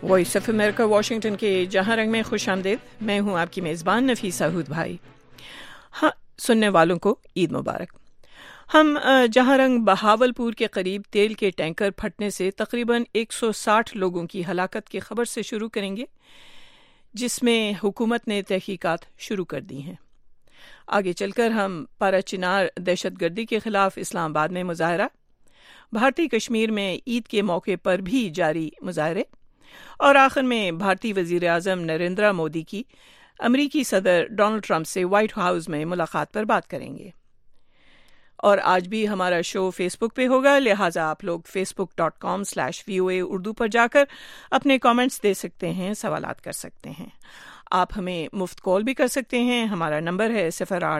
Voice of America Washington کے جہاں رنگ میں خوش آمدید. میں ہوں آپ کی میزبان نفیسہ ہود بھائی. ہاں، سننے والوں کو عید مبارک. ہم جہاں رنگ بہاولپور کے قریب تیل کے ٹینکر پھٹنے سے تقریباً 160 لوگوں کی ہلاکت کی خبر سے شروع کریں گے، جس میں حکومت نے تحقیقات شروع کر دی ہیں. آگے چل کر ہم پارا چنار دہشت گردی کے خلاف اسلام آباد میں مظاہرہ، بھارتی کشمیر میں عید کے موقع پر بھی جاری مظاہرے، اور آخر میں بھارتی وزیر اعظم نریندر مودی کی امریکی صدر ڈونلڈ ٹرمپ سے وائٹ ہاؤس میں ملاقات پر بات کریں گے. اور آج بھی ہمارا شو فیس بک پہ ہوگا، لہٰذا آپ لوگ facebook.com/VOA اردو پر جا کر اپنے کامنٹس دے سکتے ہیں، سوالات کر سکتے ہیں. آپ ہمیں مفت کال بھی کر سکتے ہیں. ہمارا نمبر ہے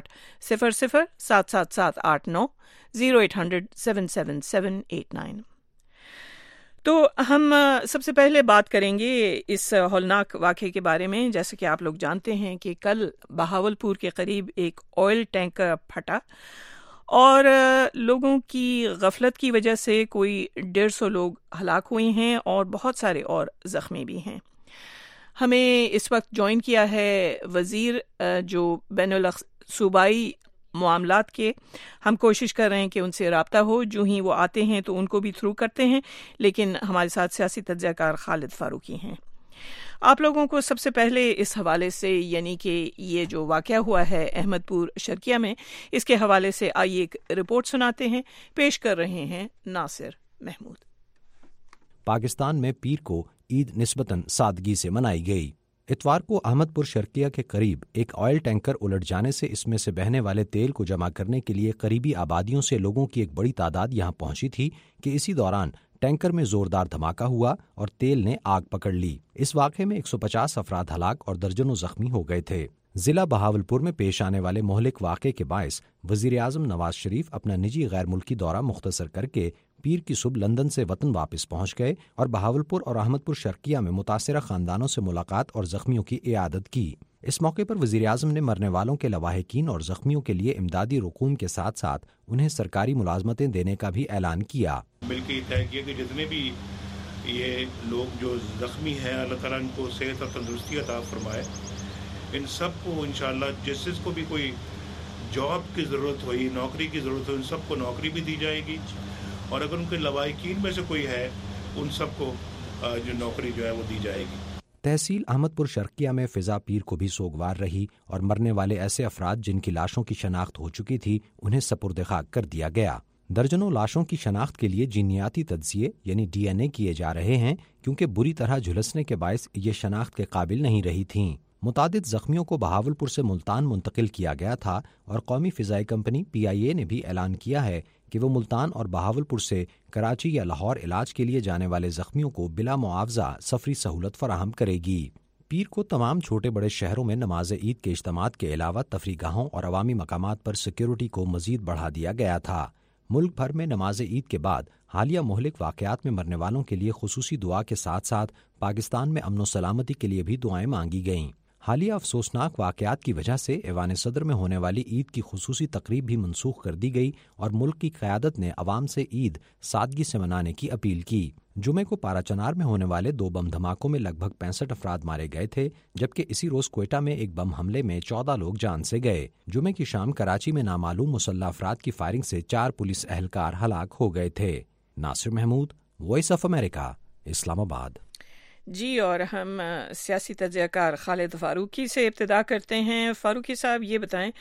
0800-777-89 0800-777-89. تو ہم سب سے پہلے بات کریں گے اس ہولناک واقعے کے بارے میں. جیسے کہ آپ لوگ جانتے ہیں کہ کل بہاولپور کے قریب ایک آئل ٹینکر پھٹا اور لوگوں کی غفلت کی وجہ سے کوئی 150 لوگ ہلاک ہوئے ہیں اور بہت سارے اور زخمی بھی ہیں. ہمیں اس وقت جوائن کیا ہے وزیر جو بین صوبائی معاملات کے. ہم کوشش کر رہے ہیں کہ ان سے رابطہ ہو، جو ہی وہ آتے ہیں تو ان کو بھی تھرو کرتے ہیں، لیکن ہمارے ساتھ سیاسی تجزیہ کار خالد فاروقی ہیں. آپ لوگوں کو سب سے پہلے اس حوالے سے، یعنی کہ یہ جو واقعہ ہوا ہے احمد پور شرقیہ میں، اس کے حوالے سے آئیے ایک رپورٹ سناتے ہیں. پیش کر رہے ہیں ناصر محمود. پاکستان میں پیر کو عید نسبتاً سادگی سے منائی گئی. اتوار کو احمد پور شرقیہ کے قریب ایک آئل ٹینکر الٹ جانے سے اس میں سے بہنے والے تیل کو جمع کرنے کے لیے قریبی آبادیوں سے لوگوں کی ایک بڑی تعداد یہاں پہنچی تھی کہ اسی دوران ٹینکر میں زوردار دھماکہ ہوا اور تیل نے آگ پکڑ لی. اس واقعے میں 150 افراد ہلاک اور درجنوں زخمی ہو گئے تھے. ضلع بہاولپور میں پیش آنے والے مہلک واقعے کے باعث وزیر اعظم نواز شریف اپنا نجی غیر ملکی دورہ مختصر کر کے پیر کی صبح لندن سے وطن واپس پہنچ گئے اور بہاولپور اور احمد پور شرقیہ میں متاثرہ خاندانوں سے ملاقات اور زخمیوں کی عیادت کی. اس موقع پر وزیر اعظم نے مرنے والوں کے لواحقین اور زخمیوں کے لیے امدادی رقوم کے ساتھ ساتھ انہیں سرکاری ملازمتیں دینے کا بھی اعلان کیا. مل کے طے کیا کہ جتنے بھی یہ لوگ جو زخمی ہیں، اللہ تعالیٰ ان کو صحت اور تندرستی عطا فرمائے. ان سب کو انشاءاللہ جس کو بھی کوئی جاب کی ضرورت ہوئی، نوکری کی ضرورت ہو، ان سب کو نوکری بھی دی جائے گی. اور اگر ان کے لواحقین میں سے کوئی ہے، ان سب کو جو نوکری جو ہے وہ دی جائے گی. تحصیل احمد پور شرقیہ میں فضا پیر کو بھی سوگوار رہی اور مرنے والے ایسے افراد جن کی لاشوں کی شناخت ہو چکی تھی انہیں سپرد خاک کر دیا گیا. درجنوں لاشوں کی شناخت کے لیے جینیاتی تجزیے یعنی DNA کیے جا رہے ہیں، کیونکہ بری طرح جھلسنے کے باعث یہ شناخت کے قابل نہیں رہی تھیں. متعدد زخمیوں کو بہاولپور سے ملتان منتقل کیا گیا تھا اور قومی فضائی کمپنی PIA نے بھی اعلان کیا ہے کہ وہ ملتان اور بہاولپور سے کراچی یا لاہور علاج کے لیے جانے والے زخمیوں کو بلا معاوضہ سفری سہولت فراہم کرے گی. پیر کو تمام چھوٹے بڑے شہروں میں نماز عید کے اجتماعات کے علاوہ تفریح گاہوں اور عوامی مقامات پر سیکیورٹی کو مزید بڑھا دیا گیا تھا. ملک بھر میں نماز عید کے بعد حالیہ مہلک واقعات میں مرنے والوں کے لیے خصوصی دعا کے ساتھ ساتھ پاکستان میں امن و سلامتی کے لیے بھی دعائیں مانگی گئیں. حالیہ افسوسناک واقعات کی وجہ سے ایوان صدر میں ہونے والی عید کی خصوصی تقریب بھی منسوخ کر دی گئی اور ملک کی قیادت نے عوام سے عید سادگی سے منانے کی اپیل کی. جمعے کو پارا چنار میں ہونے والے 2 بم دھماکوں میں لگ بھگ 65 افراد مارے گئے تھے، جبکہ اسی روز کوئٹہ میں ایک بم حملے میں 14 لوگ جان سے گئے. جمعے کی شام کراچی میں نامعلوم مسلح افراد کی فائرنگ سے 4 پولیس اہلکار ہلاک ہو گئے تھے. Nasir Mahmood, voice of America, Islamabad. جی، اور ہم سیاسی تجزیہ کار خالد فاروقی سے ابتدا کرتے ہیں. فاروقی صاحب، یہ بتائیں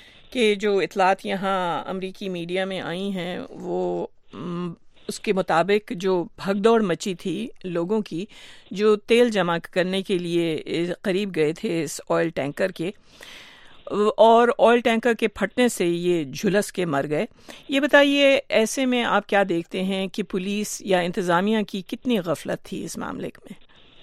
کہ جو اطلاعات یہاں امریکی میڈیا میں آئی ہیں وہ اس کے مطابق جو بھگ دوڑ مچی تھی لوگوں کی جو تیل جمع کرنے کے لیے قریب گئے تھے اس آئل ٹینکر کے، اور آئل ٹینکر کے پھٹنے سے یہ جھلس کے مر گئے. یہ بتائیے ایسے میں آپ کیا دیکھتے ہیں کہ پولیس یا انتظامیہ کی کتنی غفلت تھی اس معاملے میں؟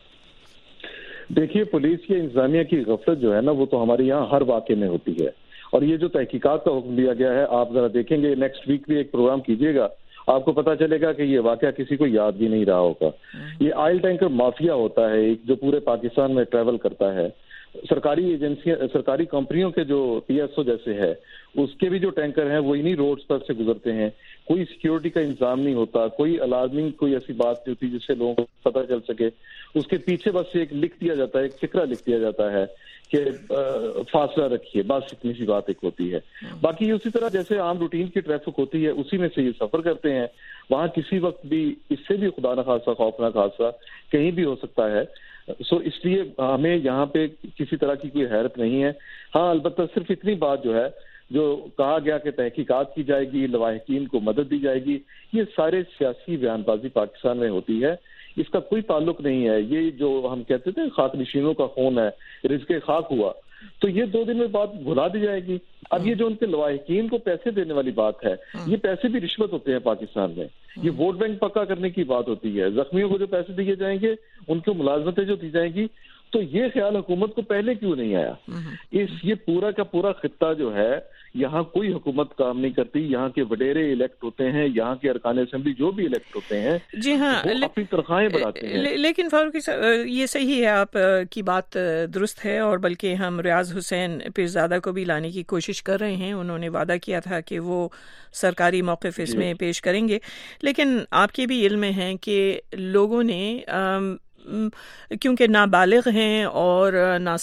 دیکھیے، پولیس یا انتظامیہ کی غفلت جو ہے نا، وہ تو ہمارے یہاں ہر واقعے میں ہوتی ہے. اور یہ جو تحقیقات کا حکم دیا گیا ہے، آپ ذرا دیکھیں گے، نیکسٹ ویک بھی ایک پروگرام کیجیے گا، آپ کو پتا چلے گا کہ یہ واقعہ کسی کو یاد بھی نہیں رہا ہوگا. یہ آئل ٹینکر مافیا ہوتا ہے ایک، جو پورے پاکستان میں ٹریول کرتا ہے. سرکاری ایجنسیاں، سرکاری کمپنیوں کے جو پی ایس او جیسے ہے اس کے بھی جو ٹینکر ہیں وہ انہی روڈز پر سے گزرتے ہیں. کوئی سیکیورٹی کا انتظام نہیں ہوتا, کوئی الارمنگ کوئی ایسی بات نہیں ہوتی جس سے لوگوں کو پتہ چل سکے. اس کے پیچھے بس ایک لکھ دیا جاتا ہے, ایک فقرہ لکھ دیا جاتا ہے کہ فاصلہ رکھیے, بس اتنی سی بات ایک ہوتی ہے. باقی اسی طرح جیسے عام روٹین کی ٹریفک ہوتی ہے اسی میں سے یہ سفر کرتے ہیں. وہاں کسی وقت بھی اس سے بھی خدا نخواستہ خوفناک حادثہ کہیں بھی ہو سکتا ہے. سو اس لیے ہمیں یہاں پہ کسی طرح کی کوئی حیرت نہیں ہے. ہاں البتہ صرف اتنی بات جو ہے, جو کہا گیا کہ تحقیقات کی جائے گی, لواحقین کو مدد دی جائے گی, یہ سارے سیاسی بیان بازی پاکستان میں ہوتی ہے, اس کا کوئی تعلق نہیں ہے. یہ جو ہم کہتے تھے خاک نشینوں کا خون ہے, رزق خاک ہوا, تو یہ 2 دن میں بات بھلا دی جائے گی. اب یہ جو ان کے لواحقین کو پیسے دینے والی بات ہے, یہ پیسے بھی رشوت ہوتے ہیں پاکستان میں. یہ ووٹ بینک پکا کرنے کی بات ہوتی ہے. زخمیوں کو جو پیسے دیے جائیں گے, ان کو ملازمتیں جو دی جائیں گی, تو یہ خیال حکومت کو پہلے کیوں نہیں آیا؟ یہ پورا کا پورا خطہ جو ہے, یہاں کوئی حکومت کام نہیں کرتی. یہاں کے وڈیرے الیکٹ ہوتے ہیں, یہاں کے ارکان اسمبلی جو بھی الیکٹ ہوتے ہیں, جی ہاں, وہ اپنی تنخواہیں بڑھاتے ہیں. لیکن فاروقی صاحب یہ صحیح ہے, آپ کی بات درست ہے, اور بلکہ ہم ریاض حسین پیرزادہ کو بھی لانے کی کوشش کر رہے ہیں. انہوں نے وعدہ کیا تھا کہ وہ سرکاری موقف اس میں پیش کریں گے. لیکن آپ کے بھی علم میں ہیں کہ لوگوں نے کیونکہ نابالغ ہیں اور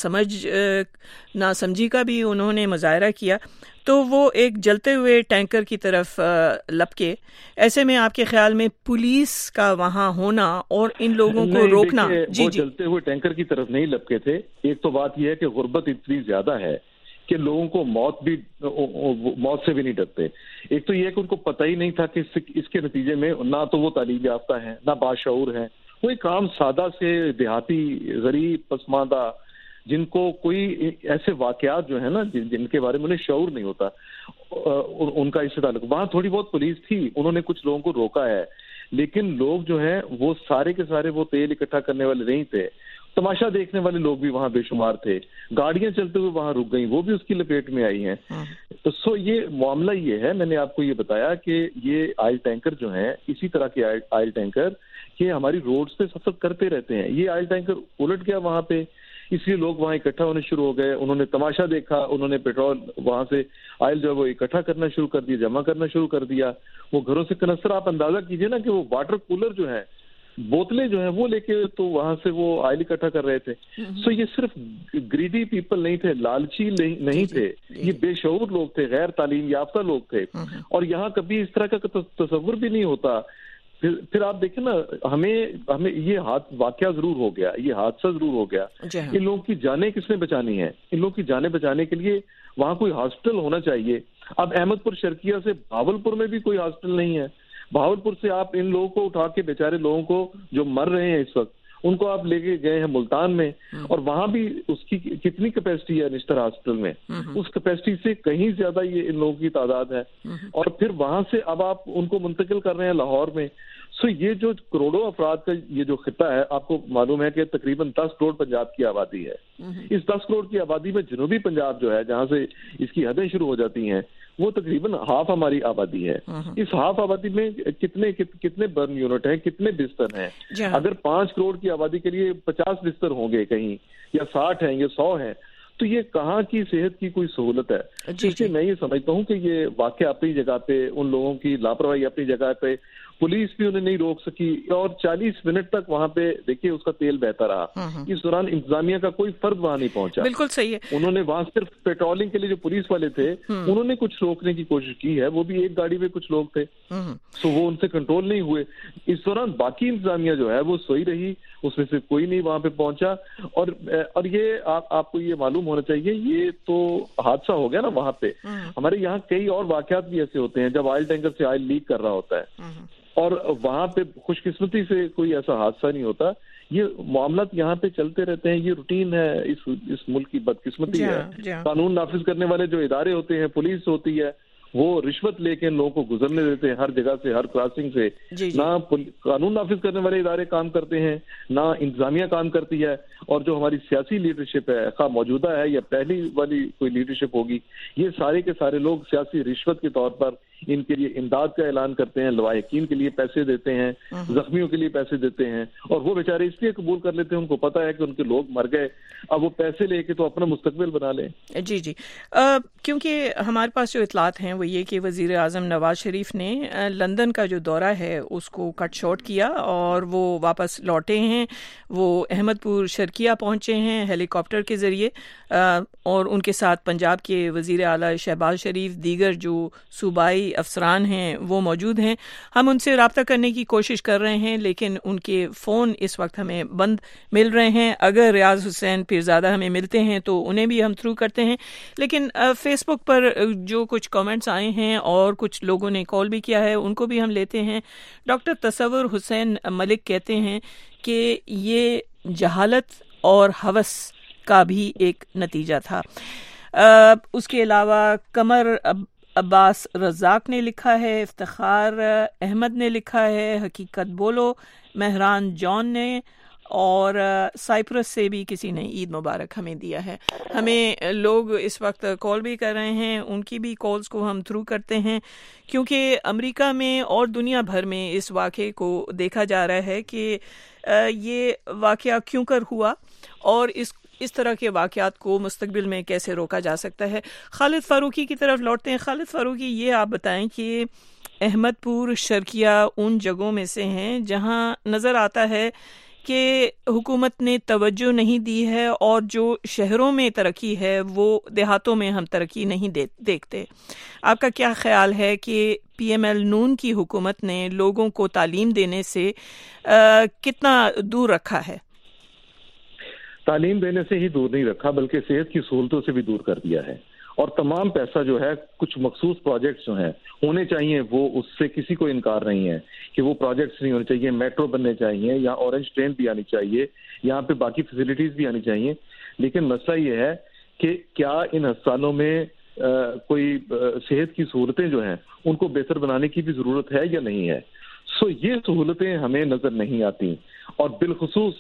ناسمجھی کا بھی انہوں نے مظاہرہ کیا, تو وہ ایک جلتے ہوئے ٹینکر کی طرف لپکے. ایسے میں آپ کے خیال میں پولیس کا وہاں ہونا اور ان لوگوں کو روکنا؟ جی جلتے ہوئے ٹینکر کی طرف نہیں لپکے تھے. ایک تو بات یہ ہے کہ غربت اتنی زیادہ ہے کہ لوگوں کو موت سے بھی نہیں ڈرتے. ایک تو یہ ہے کہ ان کو پتہ ہی نہیں تھا کہ اس کے نتیجے میں نہ تو وہ تعلیم یافتہ ہیں, نہ باشعور ہیں, کوئی کام سادہ سے دیہاتی غریب پسماندہ جن کو کوئی ایسے واقعات جو ہیں نا جن کے بارے میں انہیں شعور نہیں ہوتا, ان کا اس سے تعلق. وہاں تھوڑی بہت پولیس تھی, انہوں نے کچھ لوگوں کو روکا ہے, لیکن لوگ جو ہیں وہ سارے کے سارے وہ تیل اکٹھا کرنے والے نہیں تھے. تماشا دیکھنے والے لوگ بھی وہاں بے شمار تھے. گاڑیاں چلتے ہوئے وہاں رک گئیں, وہ بھی اس کی لپیٹ میں آئی ہیں. تو سو یہ معاملہ یہ ہے, میں نے آپ کو یہ بتایا کہ یہ آئل ٹینکر جو ہیں, اسی طرح کے آئل ٹینکر یہ ہماری روڈز پہ سفر کرتے رہتے ہیں. یہ آئل ٹینکر الٹ گیا وہاں پہ, اس لیے لوگ وہاں اکٹھا ہونے شروع ہو گئے. انہوں نے تماشا دیکھا, انہوں نے پیٹرول وہاں سے آئل جو ہے وہ اکٹھا کرنا شروع کر دیا, جمع کرنا شروع کر دیا. وہ گھروں سے کنستر, آپ اندازہ کیجئے نا کہ وہ واٹر کولر جو ہے, بوتلیں جو ہیں وہ لے کے تو وہاں سے وہ آئل اکٹھا کر رہے تھے. سو یہ صرف گریڈی پیپل نہیں تھے, لالچی نہیں تھے, یہ بے شعور لوگ تھے, غیر تعلیم یافتہ لوگ تھے. اور یہاں کبھی اس طرح کا تصور بھی نہیں ہوتا. پھر آپ دیکھیں نا, ہمیں یہ واقعہ ضرور ہو گیا, یہ حادثہ ضرور ہو گیا. ان لوگوں کی جانیں کس نے بچانی ہیں؟ ان لوگوں کی جانیں بچانے کے لیے وہاں کوئی ہاسپٹل ہونا چاہیے. اب احمد پور شرقیہ سے بہاولپور میں بھی کوئی ہاسپٹل نہیں ہے. بہاولپور سے آپ ان لوگوں کو اٹھا کے, بیچارے لوگوں کو جو مر رہے ہیں اس وقت, ان کو آپ لے کے گئے ہیں ملتان میں, اور وہاں بھی اس کی کتنی کیپیسٹی ہے نشتر ہاسپٹل میں, اس کیپیسٹی سے کہیں زیادہ یہ ان لوگوں کی تعداد ہے. اور پھر وہاں سے اب آپ ان کو منتقل کر رہے ہیں لاہور میں. سو یہ جو کروڑوں افراد کا یہ جو خطہ ہے, آپ کو معلوم ہے کہ تقریباً 10 کروڑ پنجاب کی آبادی ہے. اس 10 کروڑ کی آبادی میں جنوبی پنجاب جو ہے, جہاں سے اس کی حدیں شروع ہو جاتی ہیں, وہ تقریباً ہاف ہماری آبادی ہے. اس ہاف آبادی میں کتنے برن یونٹ ہیں, کتنے بستر ہیں؟ اگر 5 کروڑ کی آبادی کے لیے 50 بستر ہوں گے کہیں, یا 60 ہیں, یا 100 ہیں, تو یہ کہاں کی صحت کی کوئی سہولت ہے؟ اس لیے میں یہ سمجھتا ہوں کہ یہ واقعہ اپنی جگہ پہ, ان لوگوں کی لاپرواہی اپنی جگہ پہ, پولیس بھی انہیں نہیں روک سکی, اور 40 منٹ تک وہاں پہ دیکھیے اس کا تیل بہتا رہا. اس دوران انتظامیہ کا کوئی فرد وہاں نہیں پہنچا. بالکل صحیح ہے. انہوں نے وہاں صرف پیٹرولنگ کے لیے جو پولیس والے تھے, انہوں نے کچھ روکنے کی کوشش کی ہے, وہ بھی ایک گاڑی میں کچھ لوگ تھے, تو وہ ان سے کنٹرول نہیں ہوئے. اس دوران باقی انتظامیہ جو ہے وہ سوئی رہی, اس میں سے کوئی نہیں وہاں پہ پہنچا. اور یہ آپ کو یہ معلوم ہونا چاہیے, یہ تو حادثہ ہو گیا نا وہاں پہ. ہمارے یہاں کئی اور واقعات بھی ایسے ہوتے ہیں جب آئل ٹینکر سے آئل لیک کر رہا ہوتا ہے, اور وہاں پہ خوش قسمتی سے کوئی ایسا حادثہ نہیں ہوتا. یہ معاملات یہاں پہ چلتے رہتے ہیں, یہ روٹین ہے. اس ملک کی بدقسمتی ہے. قانون نافذ کرنے والے جو ادارے ہوتے ہیں, پولیس ہوتی ہے, وہ رشوت لے کے لوگوں کو گزرنے دیتے ہیں ہر جگہ سے, ہر کراسنگ سے. نہ قانون نافذ کرنے والے ادارے کام کرتے ہیں, نہ انتظامیہ کام کرتی ہے. اور جو ہماری سیاسی لیڈرشپ ہے, خواہ موجودہ ہے یا پہلی والی کوئی لیڈرشپ ہوگی, یہ سارے کے سارے لوگ سیاسی رشوت کے طور پر ان کے لیے امداد کا اعلان کرتے ہیں, لواحقین کے لیے پیسے دیتے ہیں, زخمیوں کے لیے پیسے دیتے ہیں, اور وہ بیچارے اس لیے قبول کر لیتے ہیں, ان کو پتا ہے کہ ان کے لوگ مر گئے, اب وہ پیسے لے کے تو اپنا مستقبل بنا لیں. جی جی, کیونکہ ہمارے پاس جو اطلاعات ہیں وہ یہ کہ وزیر اعظم نواز شریف نے لندن کا جو دورہ ہے اس کو کٹ شارٹ کیا اور وہ واپس لوٹے ہیں. وہ احمد پور شرقیہ پہنچے ہیں ہیلی کاپٹر کے ذریعے, اور ان کے ساتھ پنجاب کے وزیر اعلیٰ شہباز شریف, دیگر جو صوبائی افسران ہیں وہ موجود ہیں. ہم ان سے رابطہ کرنے کی کوشش کر رہے ہیں لیکن ان کے فون اس وقت ہمیں بند مل رہے ہیں. اگر ریاض حسین پیرزادہ ہمیں ملتے ہیں تو انہیں بھی ہم تھرو کرتے ہیں. لیکن فیس بک پر جو کچھ کامنٹس آئے ہیں اور کچھ لوگوں نے کال بھی کیا ہے ان کو بھی ہم لیتے ہیں. ڈاکٹر تصور حسین ملک کہتے ہیں کہ یہ جہالت اور ہوس کا بھی ایک نتیجہ تھا. اس کے علاوہ قمر عباس رزاق نے لکھا ہے, افتخار احمد نے لکھا ہے, حقیقت بولو مہران جان نے, اور سائپرس سے بھی کسی نے عید مبارک ہمیں دیا ہے. ہمیں لوگ اس وقت کال بھی کر رہے ہیں, ان کی بھی کالز کو ہم تھرو کرتے ہیں کیونکہ امریکہ میں اور دنیا بھر میں اس واقعے کو دیکھا جا رہا ہے کہ یہ واقعہ کیوں کر ہوا اور اس طرح کے واقعات کو مستقبل میں کیسے روکا جا سکتا ہے. خالد فاروقی کی طرف لوٹتے ہیں. خالد فاروقی, یہ آپ بتائیں کہ احمد پور شرقیہ ان جگہوں میں سے ہیں جہاں نظر آتا ہے کہ حکومت نے توجہ نہیں دی ہے, اور جو شہروں میں ترقی ہے وہ دیہاتوں میں ہم ترقی نہیں دیکھتے. آپ کا کیا خیال ہے کہ پی ایم ایل نون کی حکومت نے لوگوں کو تعلیم دینے سے کتنا دور رکھا ہے؟ تعلیم دینے سے ہی دور نہیں رکھا بلکہ صحت کی سہولتوں سے بھی دور کر دیا ہے. اور تمام پیسہ جو ہے کچھ مخصوص پروجیکٹس جو ہیں ہونے چاہیے, وہ اس سے کسی کو انکار نہیں ہے کہ وہ پروجیکٹس نہیں ہونے چاہیے. میٹرو بننے چاہیے, یہاں اورنج ٹرین بھی آنی چاہیے, یہاں پہ باقی فیسلٹیز بھی آنی چاہیے. لیکن مسئلہ یہ ہے کہ کیا ان ہسپتالوں میں کوئی صحت کی سہولتیں جو ہیں ان کو بہتر بنانے کی بھی ضرورت ہے یا نہیں ہے. یہ سہولتیں ہمیں نظر نہیں آتی. اور بالخصوص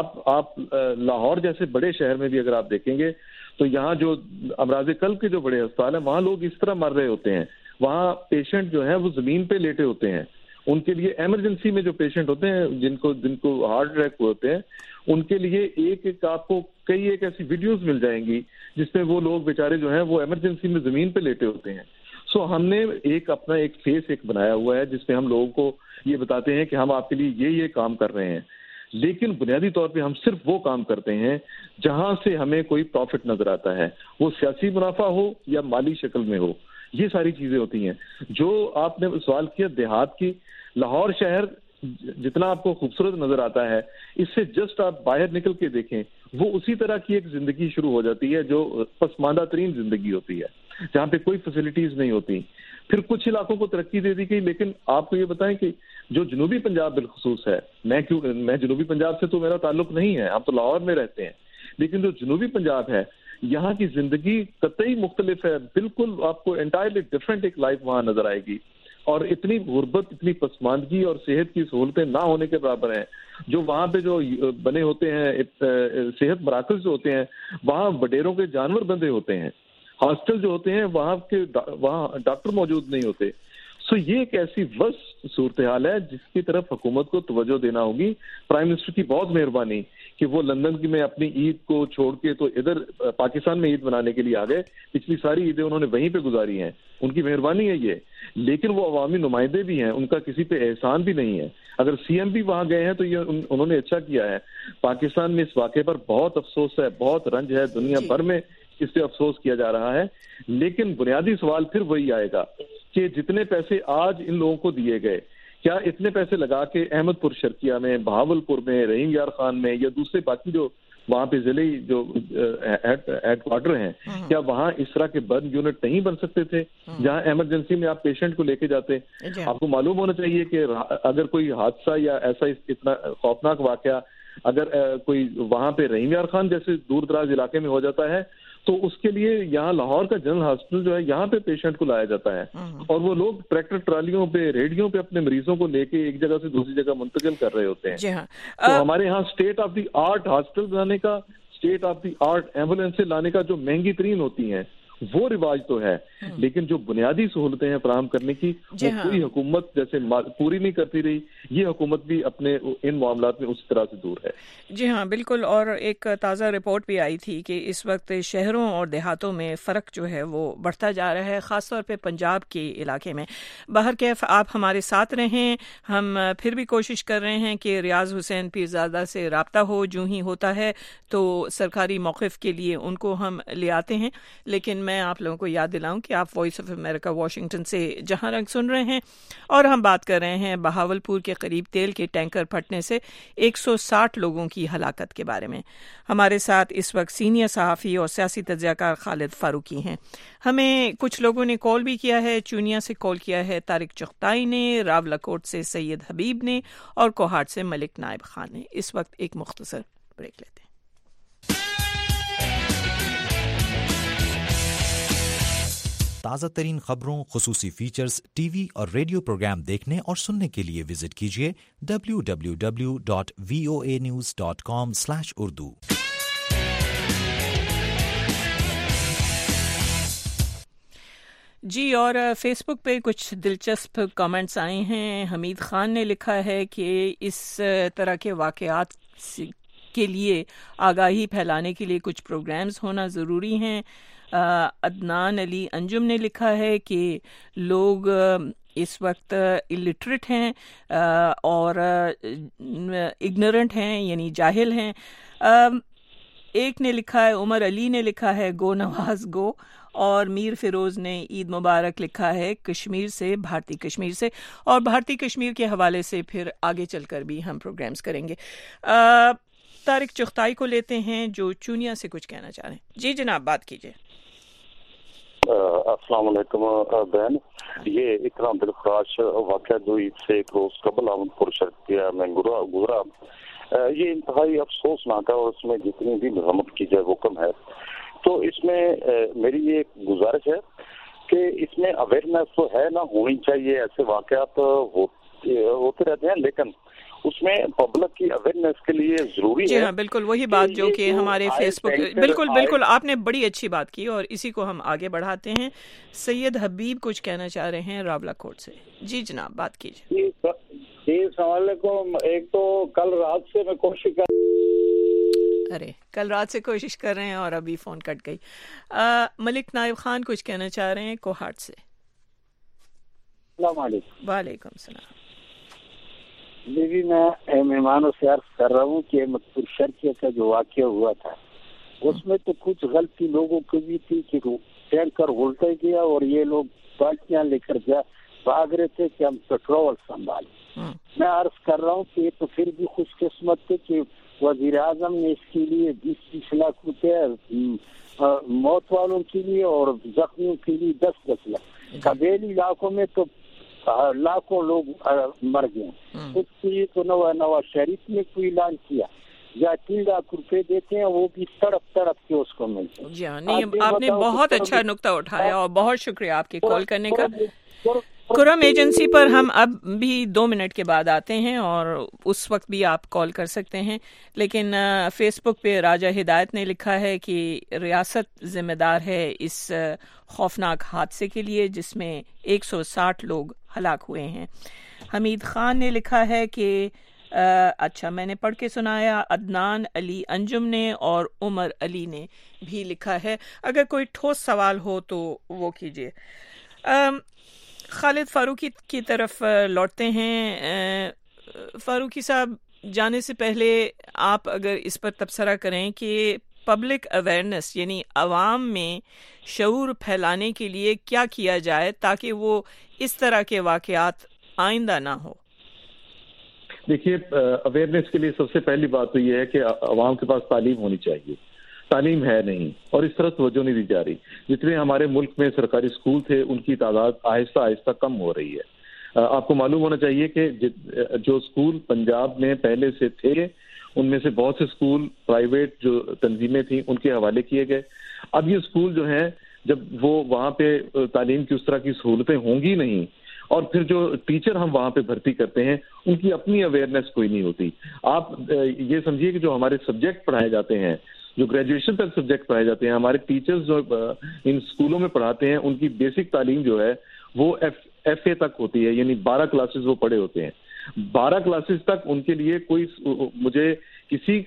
آپ لاہور جیسے بڑے شہر میں بھی اگر آپ دیکھیں گے تو یہاں جو امراض قلب کے جو بڑے ہسپتال ہیں وہاں لوگ اس طرح مر رہے ہوتے ہیں. وہاں پیشنٹ جو ہیں وہ زمین پہ لیٹے ہوتے ہیں. ان کے لیے ایمرجنسی میں جو پیشنٹ ہوتے ہیں جن کو ہارٹ اٹیک ہوتے ہیں ان کے لیے ایک آپ کو کئی ایسی ویڈیوز مل جائیں گی جس میں وہ لوگ بیچارے جو ہیں وہ ایمرجنسی میں زمین پہ لیٹے ہوتے ہیں. ہم نے اپنا ایک فیس بنایا ہوا ہے جس میں ہم لوگوں کو یہ بتاتے ہیں کہ ہم آپ کے لیے یہ کام کر رہے ہیں, لیکن بنیادی طور پہ ہم صرف وہ کام کرتے ہیں جہاں سے ہمیں کوئی پروفٹ نظر آتا ہے, وہ سیاسی منافع ہو یا مالی شکل میں ہو. یہ ساری چیزیں ہوتی ہیں. جو آپ نے سوال کیا دیہات کی, لاہور شہر جتنا آپ کو خوبصورت نظر آتا ہے اس سے جسٹ آپ باہر نکل کے دیکھیں وہ اسی طرح کی ایک زندگی شروع ہو جاتی ہے جو پسماندہ ترین زندگی ہوتی ہے, جہاں پہ کوئی فیسلٹیز نہیں ہوتی. پھر کچھ علاقوں کو ترقی دے دی گئی, لیکن آپ کو یہ بتائیں کہ جو جنوبی پنجاب بالخصوص ہے, میں جنوبی پنجاب سے تو میرا تعلق نہیں ہے, ہم تو لاہور میں رہتے ہیں, لیکن جو جنوبی پنجاب ہے یہاں کی زندگی قطعی مختلف ہے. بالکل آپ کو انٹائرلی ڈفرینٹ ایک لائف وہاں نظر آئے گی. اور اتنی غربت, اتنی پسماندگی اور صحت کی سہولتیں نہ ہونے کے برابر ہیں. جو وہاں پہ جو بنے ہوتے ہیں صحت مراکز جو ہوتے ہیں وہاں وڈیروں کے جانور بندے ہوتے ہیں. ہاسپٹل جو ہوتے ہیں وہاں ڈاکٹر موجود نہیں ہوتے. یہ ایک ایسی وسط صورتحال ہے جس کی طرف حکومت کو توجہ دینا ہوگی. پرائم منسٹر کی بہت مہربانی کہ وہ لندن کی میں اپنی عید کو چھوڑ کے تو ادھر پاکستان میں عید منانے کے لیے آ گئے. پچھلی ساری عیدیں انہوں نے وہیں پہ گزاری ہیں, ان کی مہربانی ہے یہ. لیکن وہ عوامی نمائندے بھی ہیں, ان کا کسی پہ احسان بھی نہیں ہے. اگر سی ایم بھی وہاں گئے ہیں تو یہ انہوں نے اچھا کیا ہے. پاکستان میں اس واقعے پر بہت افسوس ہے, بہت رنج ہے, دنیا بھر میں اس سے افسوس کیا جا رہا ہے. لیکن بنیادی سوال پھر وہی آئے گا کہ جتنے پیسے آج ان لوگوں کو دیے گئے, کیا اتنے پیسے لگا کے احمد پور شرقیہ میں, بہاولپور میں, رحیم یار خان میں یا دوسرے باقی جو وہاں پہ ضلعی جو ہیڈ کوارٹر ہیں, کیا وہاں اس طرح کے برن یونٹ نہیں بن سکتے تھے جہاں ایمرجنسی میں آپ پیشنٹ کو لے کے جاتے؟ آپ کو معلوم ہونا چاہیے کہ اگر کوئی حادثہ یا ایسا اتنا خوفناک واقعہ اگر کوئی وہاں پہ رحیم یار خان جیسے دور دراز علاقے میں ہو جاتا ہے تو اس کے لیے یہاں لاہور کا جنرل ہاسپٹل جو ہے یہاں پہ پیشنٹ کو لایا جاتا ہے, اور وہ لوگ ٹریکٹر ٹرالیوں پہ, ریڈیوں پہ اپنے مریضوں کو لے کے ایک جگہ سے دوسری جگہ منتقل کر رہے ہوتے ہیں. تو ہمارے یہاں state of the art hospital لانے کا, state of the art ambulance لانے کا جو مہنگی ترین ہوتی ہیں وہ رواج تو ہے، لیکن جو بنیادی سہولتیں ہیں فراہم کرنے کی وہ کوئی حکومت جیسے پوری نہیں کرتی رہی، یہ حکومت بھی اپنے ان معاملات میں اس طرح سے دور ہے۔ جی ہاں بالکل، اور ایک تازہ رپورٹ بھی آئی تھی کہ اس وقت شہروں اور دیہاتوں میں فرق جو ہے وہ بڑھتا جا رہا ہے، خاص طور پہ پنجاب کے علاقے میں۔ بہرکیف آپ ہمارے ساتھ رہیں، ہم پھر بھی کوشش کر رہے ہیں کہ ریاض حسین پیرزادہ سے رابطہ ہو، جو ہی ہوتا ہے تو سرکاری موقف کے لیے ان کو ہم لے آتے ہیں۔ لیکن میں آپ لوگوں کو یاد دلاؤں کہ آپ وائس آف امریکہ واشنگٹن سے جہاں رنگ سن رہے ہیں، اور ہم بات کر رہے ہیں بہاولپور کے قریب تیل کے ٹینکر پھٹنے سے 160 لوگوں کی ہلاکت کے بارے میں۔ ہمارے ساتھ اس وقت سینئر صحافی اور سیاسی تجزیہ کار خالد فاروقی ہیں۔ ہمیں کچھ لوگوں نے کال بھی کیا ہے، چونیا سے کال کیا ہے طارق چغتائی نے، راولاکوٹ سے سید حبیب نے، اور کوہاٹ سے ملک نائب خان نے۔ اس وقت ایک مختصر بریک لیتے ہیں۔ تازہ ترین خبروں، خصوصی فیچرز، ٹی وی اور ریڈیو پروگرام دیکھنے اور سننے کے لیے وزٹ کیجیے www.voanews.com/urdu۔ جی، اور فیس بک پہ کچھ دلچسپ کامنٹس آئے ہیں۔ حمید خان نے لکھا ہے کہ اس طرح کے واقعات کے لیے آگاہی پھیلانے کے لیے کچھ پروگرامز ہونا ضروری ہیں۔ عدنان علی انجم نے لکھا ہے کہ لوگ اس وقت الٹریٹ ہیں اور اگنورنٹ ہیں، یعنی جاہل ہیں۔ ایک نے لکھا ہے، عمر علی نے لکھا ہے گو نواز گو، اور میر فیروز نے عید مبارک لکھا ہے کشمیر سے، بھارتی کشمیر سے، اور بھارتی کشمیر کے حوالے سے پھر آگے چل کر بھی ہم پروگرامز کریں گے۔ طارق چغتائی کو لیتے ہیں جو چونیا سے کچھ کہنا چاہ رہے ہیں۔ جی جناب، بات کیجیے۔ السلام علیکم بہن، یہ اتنا دلخراش واقعہ جو عید سے ایک روز قبل پور شرقیہ میں گزرا، یہ انتہائی افسوسناک ہے، اور اس میں جتنی بھی مذمت کی جائے وہ کم ہے۔ تو اس میں میری یہ گزارش ہے کہ اس میں اویئرنیس تو ہے نہ ہونی چاہیے، ایسے واقعات ہوتے رہتے ہیں، لیکن اس میں پبلک کی اویئرنیس کے لیے ضروری ہے۔ جی ہاں بالکل، وہی بات جو کہ ہمارے فیس بک، بالکل آپ نے بڑی اچھی بات کی، اور اسی کو ہم آگے بڑھاتے ہیں۔ سید حبیب کچھ کہنا چاہ رہے ہیں راولاکوٹ سے۔ جی جناب، بات کیجیے۔ جی السلام علیکم۔ ایک تو کل رات سے میں کوشش کل رات سے کوشش کر رہے ہیں اور ابھی فون کٹ گئی۔ ملک نائب خان کچھ کہنا چاہ رہے ہیں کوہاٹ سے۔ السلام علیکم۔ وعلیکم السلام۔ جی میں مہمانوں سے عرض کر رہا ہوں کہ مقبول شرقیہ کا جو واقعہ ہوا تھا اس میں تو کچھ غلطی لوگوں کی بھی تھی کہ ٹینکر الٹا گیا اور یہ لوگ بالٹیاں لے کر بھاگ رہے تھے کہ ہم پیٹرول سنبھالیں۔ میں عرض کر رہا ہوں کہ یہ تو پھر بھی خوش قسمت تھے کہ وزیر اعظم نے اس کے لیے 20 لاکھ روپے موت والوں کے لیے اور زخمیوں کے لیے 10 لاکھ۔ قبیلی علاقوں میں تو لاکھوں لوگ مر گئے، اس کے لیے تو نواز شریف نے کوئی اعلان کیا یا 3 لاکھ روپے دیتے ہیں، وہ بھی تڑپ کے اس کو ملتے ہیں۔ جی ہاں، نہیں آپ نے بہت اچھا نقطہ اٹھایا اور بہت شکریہ آپ کے کال کرنے کا۔ کرم ایجنسی پر ہم اب بھی 2 منٹ کے بعد آتے ہیں اور اس وقت بھی آپ کال کر سکتے ہیں، لیکن فیس بک پہ راجہ ہدایت نے لکھا ہے کہ ریاست ذمہ دار ہے اس خوفناک حادثے کے لیے جس میں 160 لوگ ہلاک ہوئے ہیں۔ حمید خان نے لکھا ہے کہ اچھا میں نے پڑھ کے سنایا۔ عدنان علی انجم نے اور عمر علی نے بھی لکھا ہے۔ اگر کوئی ٹھوس سوال ہو تو وہ کیجیے۔ خالد فاروقی کی طرف لوٹتے ہیں۔ فاروقی صاحب، جانے سے پہلے آپ اگر اس پر تبصرہ کریں کہ پبلک اویئرنیس یعنی عوام میں شعور پھیلانے کے لیے کیا کیا جائے تاکہ وہ اس طرح کے واقعات آئندہ نہ ہو۔ دیکھیے، اویئرنیس کے لیے سب سے پہلی بات تو یہ ہے کہ عوام کے پاس تعلیم ہونی چاہیے۔ تعلیم ہے نہیں اور اس طرح توجہ نہیں دی جا رہی۔ جتنے ہمارے ملک میں سرکاری اسکول تھے ان کی تعداد آہستہ آہستہ کم ہو رہی ہے۔ آپ کو معلوم ہونا چاہیے کہ جو اسکول پنجاب میں پہلے سے تھے ان میں سے بہت سے اسکول پرائیویٹ جو تنظیمیں تھیں ان کے حوالے کیے گئے۔ اب یہ اسکول جو ہیں جب وہ وہاں پہ تعلیم کی اس طرح کی سہولتیں ہوں گی نہیں، اور پھر جو ٹیچر ہم وہاں پہ بھرتی کرتے ہیں ان کی اپنی اویئرنیس کوئی نہیں ہوتی۔ آپ یہ سمجھیے کہ جو ہمارے سبجیکٹ پڑھائے جاتے ہیں جو گریجویشن تک سبجیکٹ پڑھائے جاتے ہیں. ہمارے ٹیچرز جو ان اسکولوں میں پڑھاتے ہیں ان کی بیسک تعلیم جو ہے وہ ایف اے تک ہوتی ہے, یعنی 12 کلاسز وہ پڑھے ہوتے ہیں. 12 کلاسز تک ان کے لیے کوئی, مجھے کسی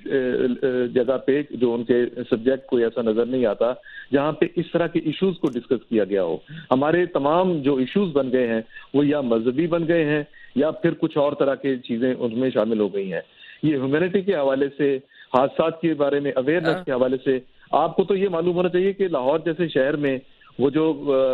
جگہ پہ جو ان کے سبجیکٹ کوئی ایسا نظر نہیں آتا جہاں پہ اس طرح کے ایشوز کو ڈسکس کیا گیا ہو. ہمارے تمام جو ایشوز بن گئے ہیں وہ یا مذہبی بن گئے ہیں یا پھر کچھ اور طرح کی چیزیں ان میں شامل ہو گئی ہیں. یہ ہیومینٹی کے حوالے سے, حادثات کے بارے میں اویئرنیس کے حوالے سے, آپ کو تو یہ معلوم ہونا چاہیے کہ لاہور جیسے شہر میں وہ جو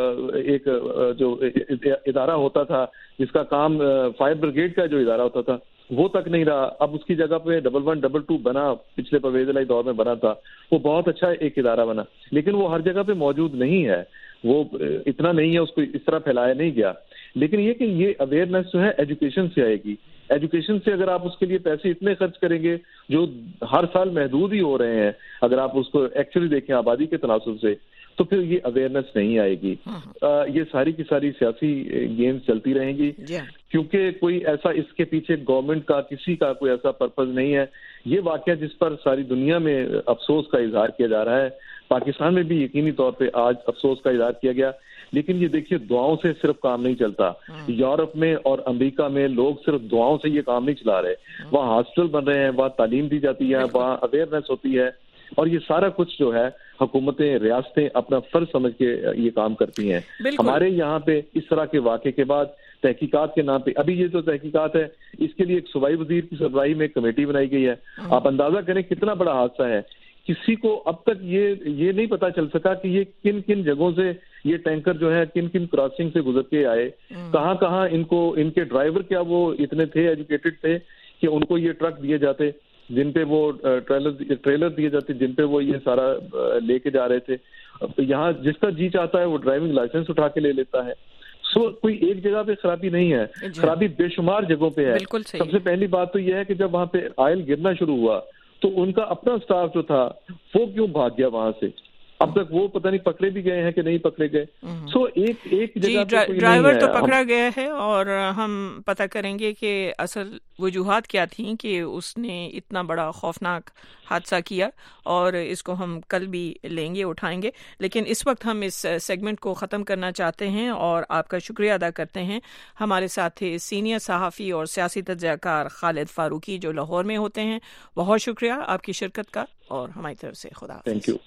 ایک جو ادارہ ہوتا تھا جس کا کام فائر بریگیڈ کا جو ادارہ ہوتا تھا وہ تک نہیں رہا. اب اس کی جگہ پہ 1122 بنا, پچھلے پرویز الہی دور میں بنا تھا, وہ بہت اچھا ایک ادارہ بنا, لیکن وہ ہر جگہ پہ موجود نہیں ہے, وہ اتنا نہیں ہے, اس کو اس طرح پھیلایا نہیں گیا. لیکن یہ کہ یہ اویئرنیس جو ہے ایجوکیشن سے آئے گی. ایجوکیشن سے اگر آپ اس کے لیے پیسے اتنے خرچ کریں گے جو ہر سال محدود ہی ہو رہے ہیں, اگر آپ اس کو ایکچولی دیکھیں آبادی کے تناسب سے, تو پھر یہ اویئرنیس نہیں آئے گی. یہ ساری کی ساری سیاسی گیمز چلتی رہیں گی, کیونکہ کوئی ایسا اس کے پیچھے گورنمنٹ کا کسی کا کوئی ایسا پرپز نہیں ہے. یہ واقعہ جس پر ساری دنیا میں افسوس کا اظہار کیا جا رہا ہے, پاکستان میں بھی یقینی طور پہ آج افسوس کا اظہار کیا گیا. لیکن یہ دیکھیے دعاؤں سے صرف کام نہیں چلتا. یورپ میں اور امریکہ میں لوگ صرف دعاؤں سے یہ کام نہیں چلا رہے, وہاں ہاسپٹل بن رہے ہیں, وہاں تعلیم دی جاتی ہے, وہاں اویئرنیس ہوتی ہے, اور یہ سارا کچھ جو ہے حکومتیں, ریاستیں اپنا فرض سمجھ کے یہ کام کرتی ہیں. ہمارے یہاں پہ اس طرح کے واقعے کے بعد تحقیقات کے نام پہ, ابھی یہ جو تحقیقات ہے اس کے لیے ایک صوبائی وزیر کی سربراہی میں ایک کمیٹی بنائی گئی ہے. آپ اندازہ کریں کتنا بڑا حادثہ ہے. کسی کو اب تک یہ نہیں پتا چل سکا کہ یہ کن کن جگہوں سے یہ ٹینکر جو ہے کن کن کراسنگ سے گزر کے آئے, کہاں کہاں ان کے ڈرائیور کیا وہ اتنے تھے, ایجوکیٹڈ تھے کہ ان کو یہ ٹرک دیے جاتے جن پہ وہ ٹریلر دیے جاتے جن پہ وہ یہ سارا لے کے جا رہے تھے. یہاں جس کا جی چاہتا ہے وہ ڈرائیونگ لائسنس اٹھا کے لے لیتا ہے. کوئی ایک جگہ پہ خرابی نہیں ہے, خرابی بے شمار جگہوں پہ ہے. سب سے پہلی بات تو یہ ہے کہ جب وہاں پہ آئل گرنا شروع ہوا تو ان کا اپنا سٹاف جو تھا وہ کیوں بھاگ گیا وہاں سے, اب تک وہ پتہ نہیں پکڑے بھی گئے ہیں کہ نہیں پکڑے گئے. ایک جگہ ڈرائیور تو پکڑا گیا ہے, اور ہم پتہ کریں گے کہ اصل وجوہات کیا تھیں کہ اس نے اتنا بڑا خوفناک حادثہ کیا, اور اس کو ہم کل بھی لیں گے, اٹھائیں گے. لیکن اس وقت ہم اس سیگمنٹ کو ختم کرنا چاہتے ہیں اور آپ کا شکریہ ادا کرتے ہیں. ہمارے ساتھ تھے سینئر صحافی اور سیاسی تجزیہ کار خالد فاروقی جو لاہور میں ہوتے ہیں. بہت شکریہ آپ کی شرکت کا, اور ہماری طرف سے خدا حافظ. Thank you.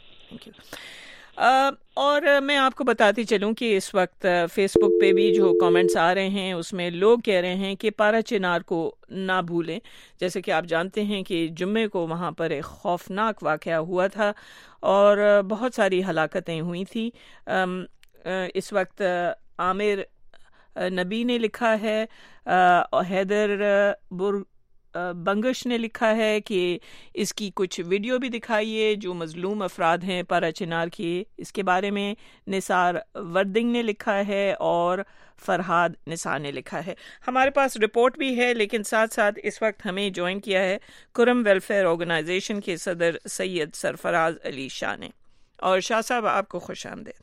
اور میں آپ کو بتاتی چلوں کہ اس وقت فیس بک پہ بھی جو کامنٹس آ رہے ہیں اس میں لوگ کہہ رہے ہیں کہ پارا چنار کو نہ بھولیں. جیسے کہ آپ جانتے ہیں کہ جمعے کو وہاں پر ایک خوفناک واقعہ ہوا تھا اور بہت ساری ہلاکتیں ہوئی تھیں. اس وقت عامر نبی نے لکھا ہے, حیدر بنگش نے لکھا ہے کہ اس کی کچھ ویڈیو بھی دکھائیے جو مظلوم افراد ہیں پارا چنار کی. اس کے بارے میں نثار وردنگ نے لکھا ہے اور فرحاد نثار نے لکھا ہے. ہمارے پاس رپورٹ بھی ہے, لیکن ساتھ ساتھ اس وقت ہمیں جوائن کیا ہے کرم ویلفیئر آرگنائزیشن کے صدر سید سرفراز علی شاہ نے. اور شاہ صاحب آپ کو خوش آمدید.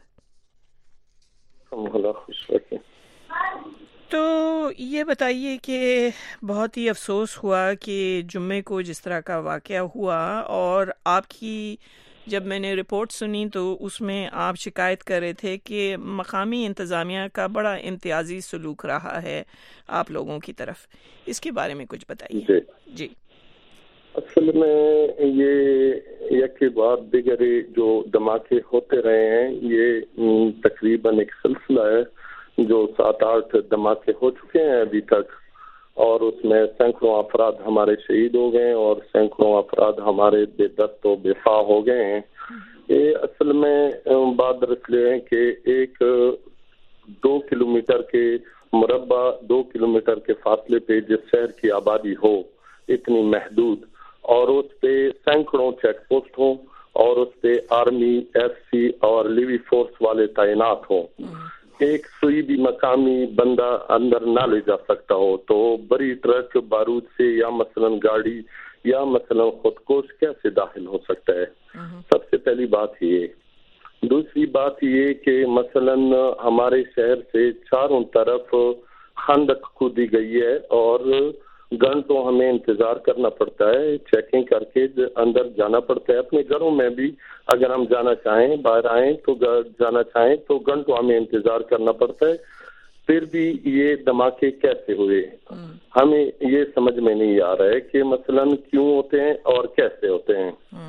تو یہ بتائیے کہ بہت ہی افسوس ہوا کہ جمعے کو جس طرح کا واقعہ ہوا, اور آپ کی جب میں نے رپورٹ سنی تو اس میں آپ شکایت کر رہے تھے کہ مقامی انتظامیہ کا بڑا امتیازی سلوک رہا ہے آپ لوگوں کی طرف. اس کے بارے میں کچھ بتائیے. جی اصل میں یہ ایک کے بعد دیگر جو دھماکے ہوتے رہے ہیں, یہ تقریباً ایک سلسلہ ہے جو 7-8 دھماکے ہو چکے ہیں ابھی تک, اور اس میں سینکڑوں افراد ہمارے شہید ہو گئے اور سینکڑوں افراد ہمارے بے دست و بے پا ہو گئے ہیں. یہ اصل میں بات دراصل ہے کہ ایک 2 کلومیٹر کے مربع 2 کلومیٹر کے فاصلے پہ جس شہر کی آبادی ہو اتنی محدود, اور اس پہ سینکڑوں چیک پوسٹ ہوں, اور اس پہ آرمی, ایف سی اور لیوی فورس والے تعینات ہوں, ایک سوئی بھی مقامی بندہ اندر نہ لے جا سکتا ہو, تو بڑی ٹرک بارود سے یا مثلا گاڑی یا مثلا خودکش کیسے داخل ہو سکتا ہے؟ سب سے پہلی بات یہ. دوسری بات یہ کہ مثلا ہمارے شہر سے چاروں طرف خندق کھودی گئی ہے اور घंटों हमें इंतजार करना पड़ता है, चेकिंग करके अंदर जाना पड़ता है। अपने घरों में भी अगर हम जाना चाहें, बाहर आए तो जाना चाहें तो घंटों हमें इंतजार करना पड़ता है। फिर भी ये धमाके कैसे हुए, हमें ये समझ में नहीं आ रहा है कि मसलन क्यों होते हैं और कैसे होते हैं।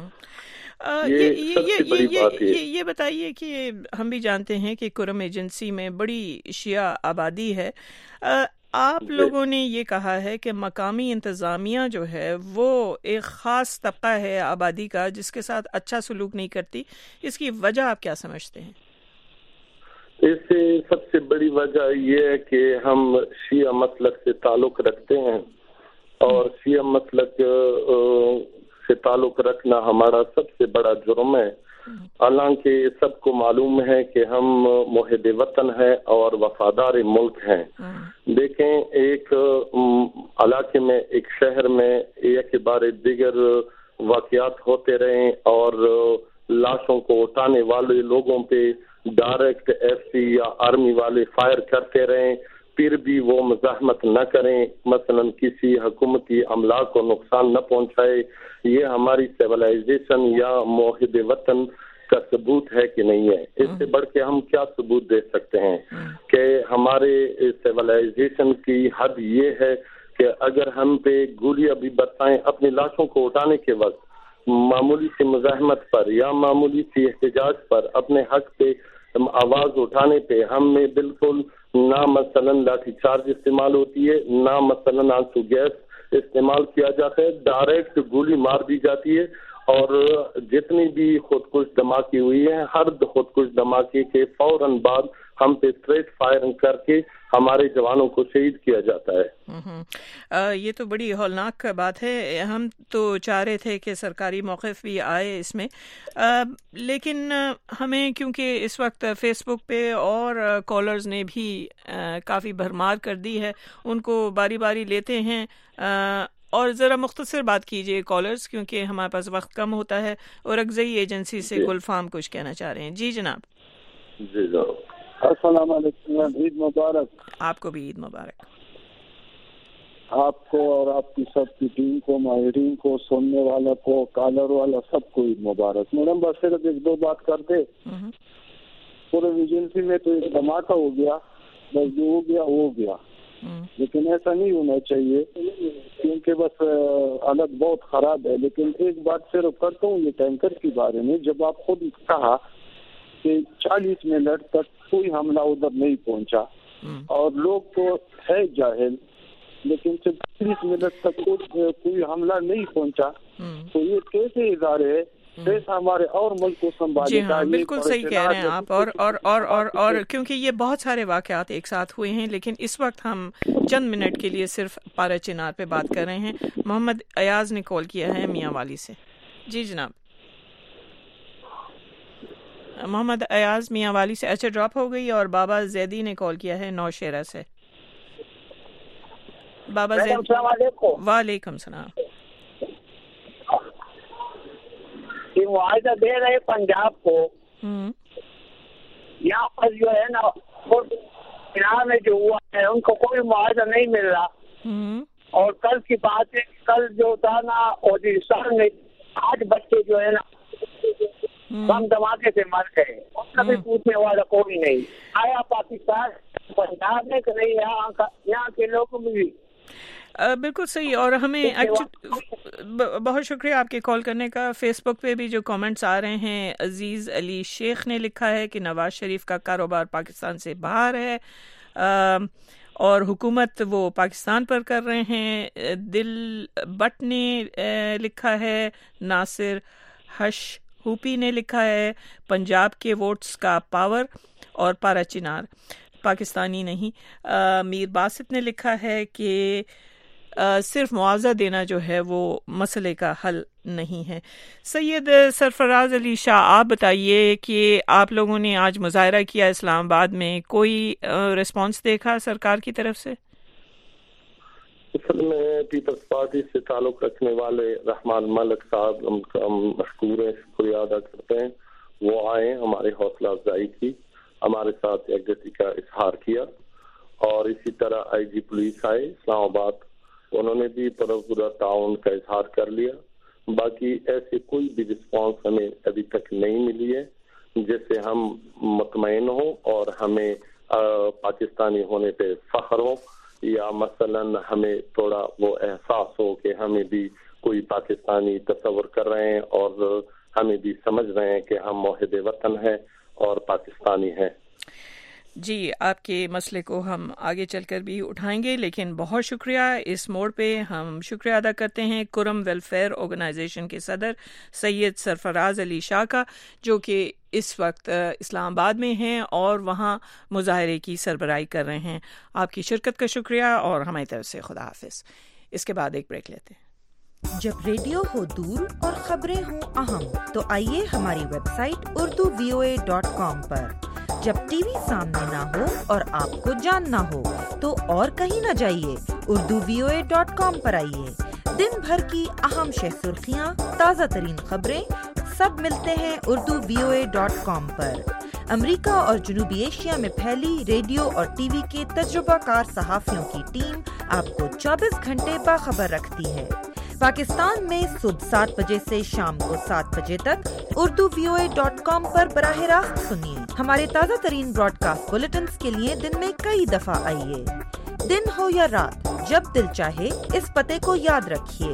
ये बताइए कि हम भी जानते हैं कि कुरम एजेंसी में बड़ी शिया आबादी है। आप लोगों ने ये कहा है कि मकामी इंतज़ामिया जो है वो एक ख़ास तबका है आबादी का जिसके साथ अच्छा सलूक नहीं करती, इसकी वजह आप क्या समझते हैं? इससे सबसे बड़ी वजह यह है कि हम शिया मसलक से ताल्लुक़ रखते हैं और शिया मसलक से ताल्लुक़ रखना हमारा सबसे बड़ा जुर्म है। हालांकि सबको मालूम है कि हम मुहिब वतन हैं और वफादार मुल्क हैं। देखें, एक इलाके में, एक शहर में एक के बारे दिगर वाक़यात होते रहें और लाशों को उठाने वाले लोगों पे डायरेक्ट एफसी या आर्मी वाले फायर करते रहें, फिर भी वो मज़ाहमत न करें, मसलन किसी हुकूमती अमला को नुकसान न पहुंचाए, ये हमारी सिविलाइजेशन या मुहिब वतन का सबूत है कि नहीं है? इससे बढ़ के हम क्या सबूत दे सकते हैं कि हमारे सिविलाइजेशन की हद ये है कि अगर हम पे गोलियां भी बरसाएं अपनी लाशों को उठाने के वक्त, मामूली सी मुज़ाहमत पर या मामूली सी एहतजाज पर, अपने हक पे आवाज उठाने पे हमें बिल्कुल ना मसलन लाठी चार्ज इस्तेमाल होती है, ना मसलन आंसू गैस इस्तेमाल किया जाता है, डायरेक्ट गोली मार दी जाती है। और जितनी भी खुदकुश धमाके हुई है, हर खुदकुश धमाके के फौरन बाद हम पे स्ट्रेट फायरिंग करके हमारे जवानों को शहीद किया जाता है। ये तो बड़ी हौलनाक बात है। हम तो चाह रहे थे कि सरकारी मौक़िफ़ भी आए इसमें, लेकिन हमें क्योंकि इस वक्त फेसबुक पे और कॉलर्स ने भी काफ़ी भरमार कर दी है, उनको बारी बारी लेते हैं। और ज़रा मुख्तसर बात कीजिए कॉलर्स, क्योंकि हमारे पास वक्त कम होता है। और अगज़ई एजेंसी से गुलफाम कुछ कहना चाह रहे हैं। जी जनाब। जी जनाब, अस्सलाम वालेकुम, ईद मुबारक। आपको भी ईद मुबारक। आपको और आपकी सबकी टीम को, माहिरीन को, सुनने वाला को, कॉलर वाला सबको ईद मुबारक। मैडम बस सिर्फ एक दो बात कर दे। पूरे एजेंसी में तो एक धमाका हो गया, बस जो हो गया वो हो गया, लेकिन ऐसा नहीं होना चाहिए क्योंकि बस हालत बहुत खराब है। लेकिन एक बात सिर्फ करता हूँ ये टैंकर के बारे में, जब आप खुद कहा कि 40 मिनट तक कोई हमला उधर नहीं पहुंचा और लोग तो है जाहिल, लेकिन जब 30 मिनट तक कोई हमला नहीं पहुंचा तो ये कैसे इदारे है, कैसे हमारे और मुल्क को संभालेगा? जी हाँ, बिल्कुल सही कह रहे हैं आप। और क्योंकि ये बहुत सारे वाक़यात एक साथ हुए हैं, लेकिन इस वक्त हम चंद मिनट के लिए सिर्फ पारा चिनार पे बात कर रहे हैं। मोहम्मद अयाज ने कॉल किया है मियाँ वाली से। जी जनाब। मोहम्मद अयाज मियाँ वाली से, अच्छा ड्रॉप हो गई। और बाबा जैदी ने कॉल किया है नौशेरा से। बाबा जैदी, वालेकुम सलाम। मुआवजा दे रहे पंजाब को, यहाँ पर जो है ना चुनाव में जो हुआ है उनको कोई मुआवजा नहीं मिल रहा। और कल की बात है, कल जो था ना वजीरिस्तान में 8 बच्चे जो है ना बम धमाके से मर गए, उसका भी पूछने वाला कोई नहीं आया। पाकिस्तान पंजाब में नहीं, यहाँ के लोगों में भी बिल्कुल सही। और हमें बहुत शुक्रिया आपके कॉल करने का। फेसबुक पे भी जो कमेंट्स आ रहे हैं, अजीज़ अली शेख ने लिखा है कि नवाज शरीफ का कारोबार पाकिस्तान से बाहर है और हुकूमत वो पाकिस्तान पर कर रहे हैं। दिल बट ने लिखा है, नासिर हश हुपी ने लिखा है पंजाब के वोट्स का पावर और पारा चिनार पाकिस्तानी नहीं। मीर बासित ने लिखा है कि सिर्फ मुआवजा देना जो है वो मसले का हल नहीं है। सैयद सरफराज अली शाह, आप बताइए कि आप लोगों ने आज मुजाहरा किया इस्लामाबाद में, कोई रिस्पांस देखा सरकार की तरफ से? असल में पीपल्स पार्टी से ताल्लुक रखने वाले रहमान मलिक साहब, उनका मशकूर है, शुक्रिया अदा करते हैं। वो आए, हमारे हौसला अफजाई की, हमारे साथ यकजहती का इजहार किया। और इसी तरह IG पुलिस आए इस्लामाबाद, انہوں نے بھی پورا تعاون کا اظہار کر لیا. باقی ایسے کوئی بھی رسپانس ہمیں ابھی تک نہیں ملی ہے جس سے ہم مطمئن ہوں اور ہمیں پاکستانی ہونے پہ فخر ہو، یا مثلاً ہمیں تھوڑا وہ احساس ہو کہ ہمیں بھی کوئی پاکستانی تصور کر رہے ہیں اور ہمیں بھی سمجھ رہے ہیں کہ ہم محب وطن ہیں اور پاکستانی ہیں. جی، آپ کے مسئلے کو ہم آگے چل کر بھی اٹھائیں گے، لیکن بہت شکریہ. اس موڑ پہ ہم شکریہ ادا کرتے ہیں کرم ویلفیئر آرگنائزیشن کے صدر سید سرفراز علی شاہ کا، جو کہ اس وقت اسلام آباد میں ہیں اور وہاں مظاہرے کی سربراہی کر رہے ہیں. آپ کی شرکت کا شکریہ اور ہماری طرف سے خدا حافظ. اس کے بعد ایک بریک لیتے ہیں. جب ریڈیو ہو دور اور خبریں ہوں اہم تو آئیے ہماری ویب سائٹ urduvoa.com پر. جب ٹی وی سامنے نہ ہو اور آپ کو جاننا ہو تو اور کہیں نہ جائیے، urduvoa.com پر آئیے. دن بھر کی اہم شہ سرخیاں، تازہ ترین خبریں سب ملتے ہیں urduvoa.com پر. امریکہ اور جنوبی ایشیا میں پھیلی ریڈیو اور ٹی وی کے تجربہ کار صحافیوں کی ٹیم آپ کو 24 گھنٹے باخبر رکھتی ہے. پاکستان میں صبح 7 بجے سے شام کو 7 بجے تک urduvoa.com پر براہ راست سنیے. ہمارے تازہ ترین براڈ کاسٹ بلیٹنز کے لیے دن میں کئی دفعہ آئیے. دن ہو یا رات، جب دل چاہے اس پتے کو یاد رکھیے،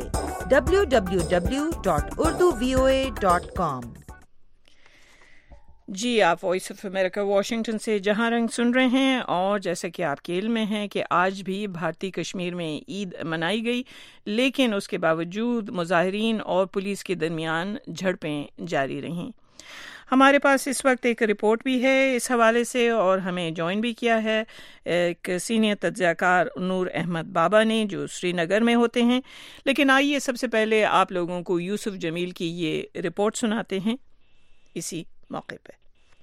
www.urduvoa.com. جی، آپ وائس آف امریکہ واشنگٹن سے جہاں رنگ سن رہے ہیں، اور جیسا کہ آپ کے علم میں ہے کہ آج بھی بھارتی کشمیر میں عید منائی گئی، لیکن اس کے باوجود مظاہرین اور پولیس کے درمیان جھڑپیں جاری رہیں. ہمارے پاس اس وقت ایک رپورٹ بھی ہے اس حوالے سے، اور ہمیں جوائن بھی کیا ہے ایک سینئر تجزیہ کار نور احمد بابا نے، جو سری نگر میں ہوتے ہیں. لیکن آئیے سب سے پہلے آپ لوگوں کو یوسف جمیل کی یہ رپورٹ سناتے ہیں اسی موقع پہ.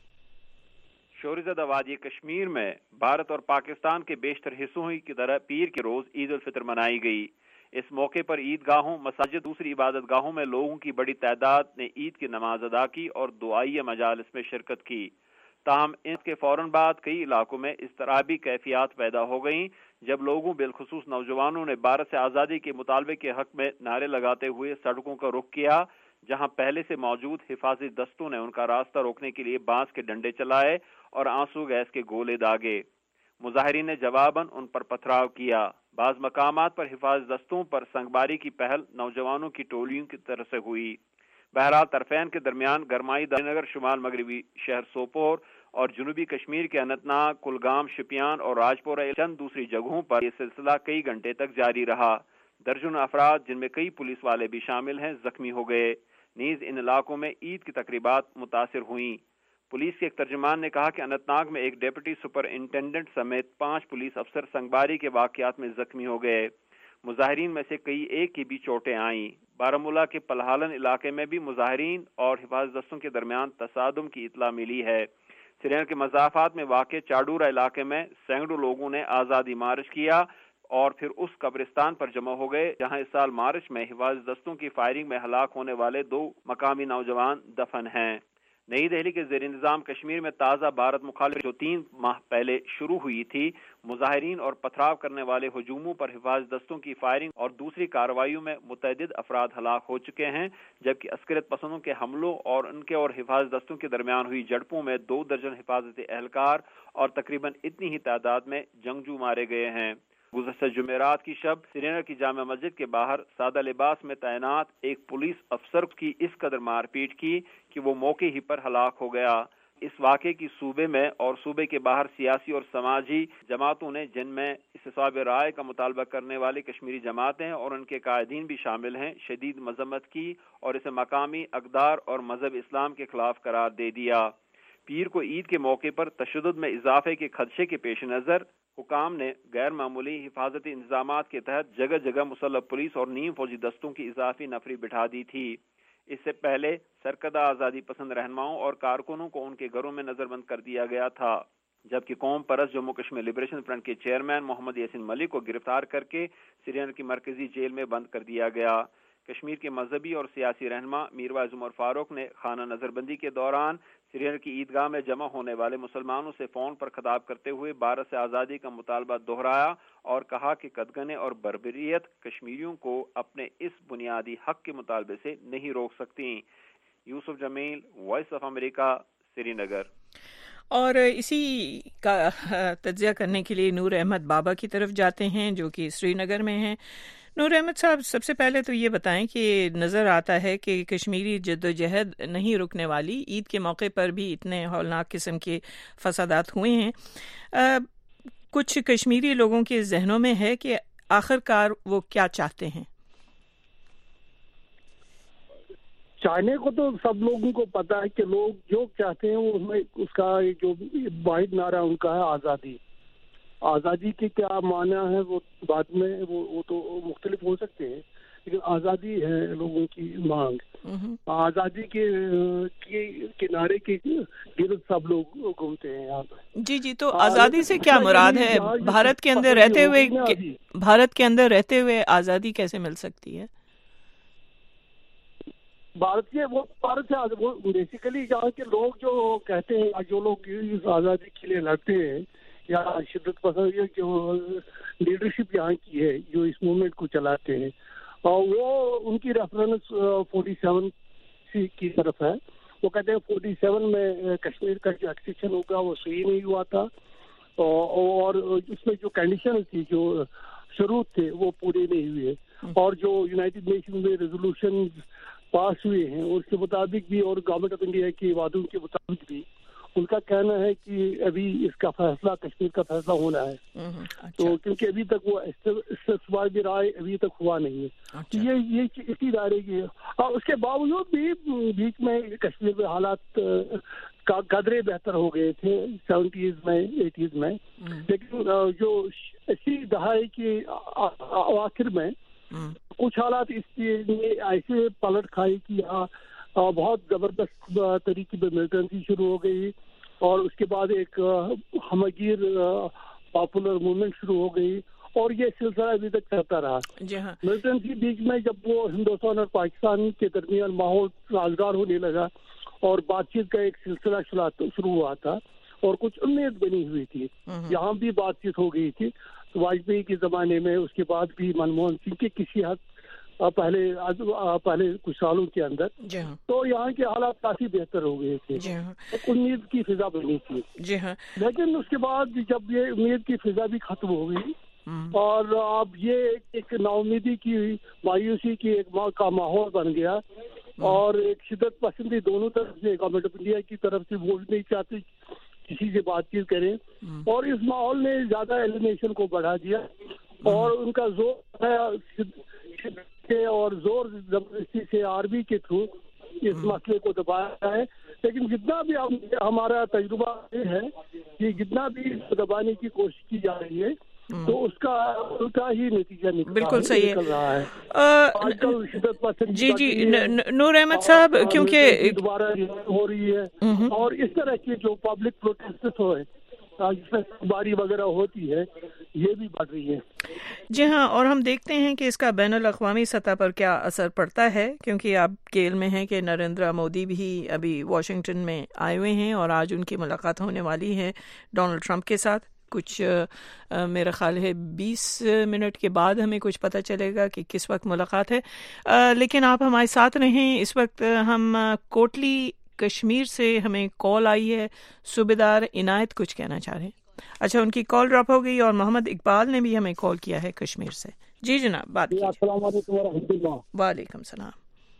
شور زدہ وادی کشمیر میں بھارت اور پاکستان کے بیشتر حصوں کی طرح پیر کے روز عید الفطر منائی گئی. اس موقع پر عیدگاہوں، مساجد، دوسری عبادت گاہوں میں لوگوں کی بڑی تعداد نے عید کی نماز ادا کی اور دعائیہ مجالس میں شرکت کی. تاہم ان کے فوراً بعد کئی علاقوں میں اضطرابی کیفیات پیدا ہو گئیں، جب لوگوں بالخصوص نوجوانوں نے بھارت سے آزادی کے مطالبے کے حق میں نعرے لگاتے ہوئے سڑکوں کا رخ کیا، جہاں پہلے سے موجود حفاظتی دستوں نے ان کا راستہ روکنے کے لیے بانس کے ڈنڈے چلائے اور آنسو گیس کے گولے داغے. مظاہرین نے جواباً ان پر پتھراؤ کیا. بعض مقامات پر حفاظتی دستوں پر سنگباری کی پہل نوجوانوں کی ٹولیوں کی طرف سے ہوئی. بہرحال طرفین کے درمیان گرمائی نگر، شمال مغربی شہر سوپور اور جنوبی کشمیر کے اننت ناگ، کلگام، شپیان اور راجپورہ چند دوسری جگہوں پر یہ سلسلہ کئی گھنٹے تک جاری رہا. درجنوں افراد، جن میں کئی پولیس والے بھی شامل ہیں، زخمی ہو گئے. نیز ان علاقوں میں عید کی تقریبات متاثر ہوئیں. پولیس کے ایک ترجمان نے کہا کہ اننت ناگ میں ایک ڈپٹی سپرنٹینڈنٹ سمیت 5 پولیس افسر سنگباری کے واقعات میں زخمی ہو گئے. مظاہرین میں سے کئی ایک کی بھی چوٹیں آئیں. بارہمولہ کے پلہالن علاقے میں بھی مظاہرین اور حفاظتی دستوں کے درمیان تصادم کی اطلاع ملی ہے. سرینگر کے مضافات میں واقع چاڈورہ علاقے میں سینکڑوں لوگوں نے آزادی مارچ کیا اور پھر اس قبرستان پر جمع ہو گئے جہاں اس سال مارچ میں حفاظتی دستوں کی فائرنگ میں ہلاک ہونے والے 2 مقامی نوجوان دفن ہیں. نئی دہلی کے زیر انتظام کشمیر میں تازہ بھارت مخالف جو 3 ماہ پہلے شروع ہوئی تھی، مظاہرین اور پتھراؤ کرنے والے ہجوموں پر حفاظتی دستوں کی فائرنگ اور دوسری کارروائیوں میں متعدد افراد ہلاک ہو چکے ہیں، جبکہ عسکریت پسندوں کے حملوں اور ان کے اور حفاظتی دستوں کے درمیان ہوئی جھڑپوں میں 2 درجن حفاظتی اہلکار اور تقریباً اتنی ہی تعداد میں جنگجو مارے گئے ہیں. گزشتہ جمعرات کی شب سرینگر کی جامع مسجد کے باہر سادہ لباس میں تعینات ایک پولیس افسر کی اس قدر مار پیٹ کی کہ وہ موقع ہی پر ہلاک ہو گیا. اس واقعے کی صوبے میں اور صوبے کے باہر سیاسی اور سماجی جماعتوں نے، جن میں استصواب رائے کا مطالبہ کرنے والی کشمیری جماعتیں اور ان کے قائدین بھی شامل ہیں، شدید مذمت کی اور اسے مقامی اقدار اور مذہب اسلام کے خلاف قرار دے دیا. پیر کو عید کے موقع پر تشدد میں اضافے کے خدشے کے پیش نظر حکام نے غیر معمولی حفاظتی انتظامات کے تحت جگہ جگہ مسلح پولیس اور نیم فوجی دستوں کی اضافی نفری بٹھا دی تھی. اس سے پہلے سرکردہ آزادی پسند رہنماؤں اور کارکنوں کو ان کے گھروں میں نظر بند کر دیا گیا تھا، جبکہ قوم پرست جموں کشمیر لبریشن فرنٹ کے چیئرمین محمد یاسین ملک کو گرفتار کر کے سرینگر کی مرکزی جیل میں بند کر دیا گیا. کشمیر کے مذہبی اور سیاسی رہنما میرواعظ عمر فاروق نے خانہ نظر بندی کے دوران سری نگر کی عیدگاہ میں جمع ہونے والے مسلمانوں سے فون پر خطاب کرتے ہوئے بھارت سے آزادی کا مطالبہ دہرایا اور کہا کہ قدغنیں اور بربریت کشمیریوں کو اپنے اس بنیادی حق کے مطالبے سے نہیں روک سکتی. Yusuf Jamil, voice of America, Srinagar. اور اسی کا تجزیہ کرنے کے لیے نور احمد بابا کی طرف جاتے ہیں جو کہ سری نگر میں ہیں. نور احمد صاحب، سب سے پہلے تو یہ بتائیں کہ نظر آتا ہے کہ کشمیری جدوجہد نہیں رکنے والی. عید کے موقع پر بھی اتنے ہولناک قسم کے فسادات ہوئے ہیں. کچھ کشمیری لوگوں کے ذہنوں میں ہے کہ آخر کار وہ کیا چاہتے ہیں. چاہنے کو تو سب لوگوں کو پتا ہے کہ لوگ جو چاہتے ہیں وہ اس کا جو واحد نعرہ ان کا ہے آزادی. آزادی کے کیا معنی ہے وہ بعد میں وہ تو مختلف ہو سکتے ہیں، لیکن آزادی ہے لوگوں کی مانگ. آزادی کے نعرے کے گرد سب لوگ گھومتے ہیں یہاں پہ. جی تو آزادی سے کیا مراد ہے؟ بھارت کے اندر رہتے ہوئے آزادی کیسے مل سکتی ہے؟ بھارت سے بیسیکلی یہاں کے لوگ جو کہتے ہیں، جو لوگ اس آزادی کے لیے لڑتے ہیں یا شدت پسند جو لیڈرشپ یہاں کی ہے جو اس موومنٹ کو چلاتے ہیں، اور وہ ان کی ریفرنس 47 کی طرف ہے. وہ کہتے ہیں 47 میں کشمیر کا جو ایکسیشن ہوگا وہ صحیح نہیں ہوا تھا، اور اس میں جو کنڈیشن تھی، جو شروط تھے وہ پورے نہیں ہوئے، اور جو یونائٹڈ نیشن میں ریزولوشن پاس ہوئے ہیں اس کے مطابق بھی اور گورنمنٹ آف انڈیا کے وعدوں کے مطابق بھی ان کا کہنا ہے کہ ابھی اس کا فیصلہ کشمیر کا فیصلہ ہونا ہے. تو کیونکہ ابھی تک وہ استصواب رائے ابھی تک ہوا نہیں ہے. یہ اسی دائرے کی ہے. اور اس کے باوجود بھی بیچ میں کشمیر میں حالات قدرے بہتر ہو گئے تھے 70s میں 80s میں، لیکن جو اسی دہائی کے آخر میں کچھ حالات اس لیے ایسے پلٹ کھائی کہ یہاں بہت زبردست طریقے پہ ملیٹنسی شروع ہو گئی، اور اس کے بعد ایک ہمگیر پاپولر موومنٹ شروع ہو گئی، اور یہ سلسلہ ابھی تک چلتا رہا. ملیٹنسی بیچ میں جب وہ ہندوستان اور پاکستان کے درمیان ماحول سازگار ہونے لگا اور بات چیت کا ایک سلسلہ شروع ہوا تھا اور کچھ امید بنی ہوئی تھی، یہاں بھی بات چیت ہو گئی تھی واجپئی کے زمانے میں، اس کے بعد بھی منموہن سنگھ کے کسی حد پہلے کچھ سالوں کے اندر، تو یہاں کے حالات کافی بہتر ہو گئے تھے. امید کی فضا بنی تھی. لیکن اس کے بعد جب یہ امید کی فضا بھی ختم ہو گئی اور اب یہ ایک ناامیدی کی، مایوسی کی کا ماحول بن گیا، اور ایک شدت پسندی دونوں طرف سے، گورنمنٹ آف انڈیا کی طرف سے وہ نہیں چاہتے کسی سے بات چیت کریں، اور اس ماحول نے زیادہ ایلیمنیشن کو بڑھا دیا، اور ان کا زور ہے اور زور زبردستی سے آرمی کے تھرو اس مسئلے کو دبایا ہے. لیکن جتنا بھی ہمارا تجربہ ہے کہ جتنا بھی دبانے کی کوشش کی جا رہی ہے تو اس کا الٹا ہی نتیجہ بالکل صحیح نکل رہا ہے. آج کل شدت پسند جی نور احمد صاحب، کیونکہ دوبارہ ہو رہی ہے، اور اس طرح کے جو پبلک پروٹیسٹ ہوئے جس میں باری وغیرہ ہوتی ہے یہ بھی بڑھ رہی ہے. جی ہاں، اور ہم دیکھتے ہیں کہ اس کا بین الاقوامی سطح پر کیا اثر پڑتا ہے، کیونکہ آپ کے علم میں ہے کہ نریندر مودی بھی ابھی واشنگٹن میں آئے ہوئے ہیں اور آج ان کی ملاقات ہونے والی ہے ڈونلڈ ٹرمپ کے ساتھ. کچھ میرا خیال ہے 20 منٹ کے بعد ہمیں کچھ پتہ چلے گا کہ کس وقت ملاقات ہے. لیکن آپ ہمارے ساتھ رہیں. اس وقت ہم کوٹلی کشمیر سے ہمیں کال آئی ہے، صوبیدار عنایت کچھ کہنا چاہ رہے ہیں. اچھا، ان کی کال ڈراپ ہو گئی، اور محمد اقبال نے بھی ہمیں کال کیا ہے کشمیر سے. جی جناب، بات کیجیے. السلام علیکم ورحمۃ اللہ. وعلیکم السلام.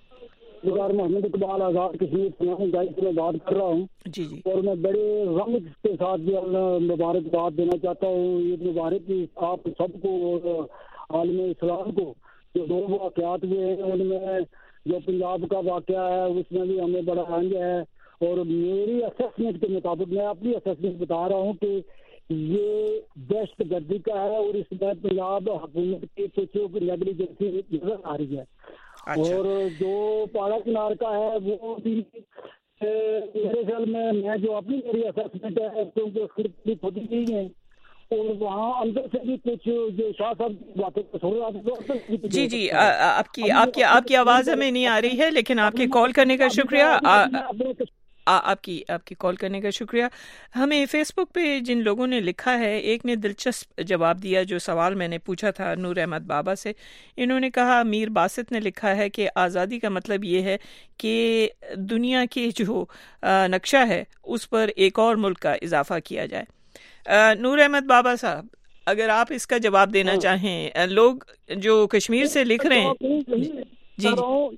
محمد اقبال آزاد کشمیر سے میں بات کر رہا ہوں. جی اور میں بڑے غم کے ساتھ بھی مبارکباد دینا چاہتا ہوں. عید مبارک آپ سب کو اور عالم اسلام کو. جو 2 واقعات ہوئے ہیں ان میں جو پنجاب کا واقعہ ہے اس میں بھی ہمیں بڑا رنج ہے، اور میری اسسمنٹ کے مطابق، میں اپنی اسسمنٹ بتا رہا ہوں کہ یہ دہشت گردی کا ہے، اور اس میں پنجاب حکومت کی کچھ نیگلیجنسی نظر آ رہی ہے. اور جو پاڑا کنار کا ہے وہ بھی میرے خیال میں جو اپنی میری اسسمنٹ ہے کیونکہ خود ہی نہیں ہے، اور وہاں اندر سے بھی کچھ جو شاہ صاحب کی باتیں. جی آپ کی آواز ہمیں نہیں آ رہی ہے، لیکن آپ کے کال کرنے کا شکریہ. آپ کی کال کرنے کا شکریہ. ہمیں فیس بک پہ جن لوگوں نے لکھا ہے، ایک نے دلچسپ جواب دیا جو سوال میں نے پوچھا تھا نور احمد بابا سے. انہوں نے کہا، میر باسط نے لکھا ہے کہ آزادی کا مطلب یہ ہے کہ دنیا کے جو نقشہ ہے اس پر ایک اور ملک کا اضافہ کیا جائے. نور احمد بابا صاحب، اگر آپ اس کا جواب دینا چاہیں، لوگ جو کشمیر سے لکھ رہے ہیں. جی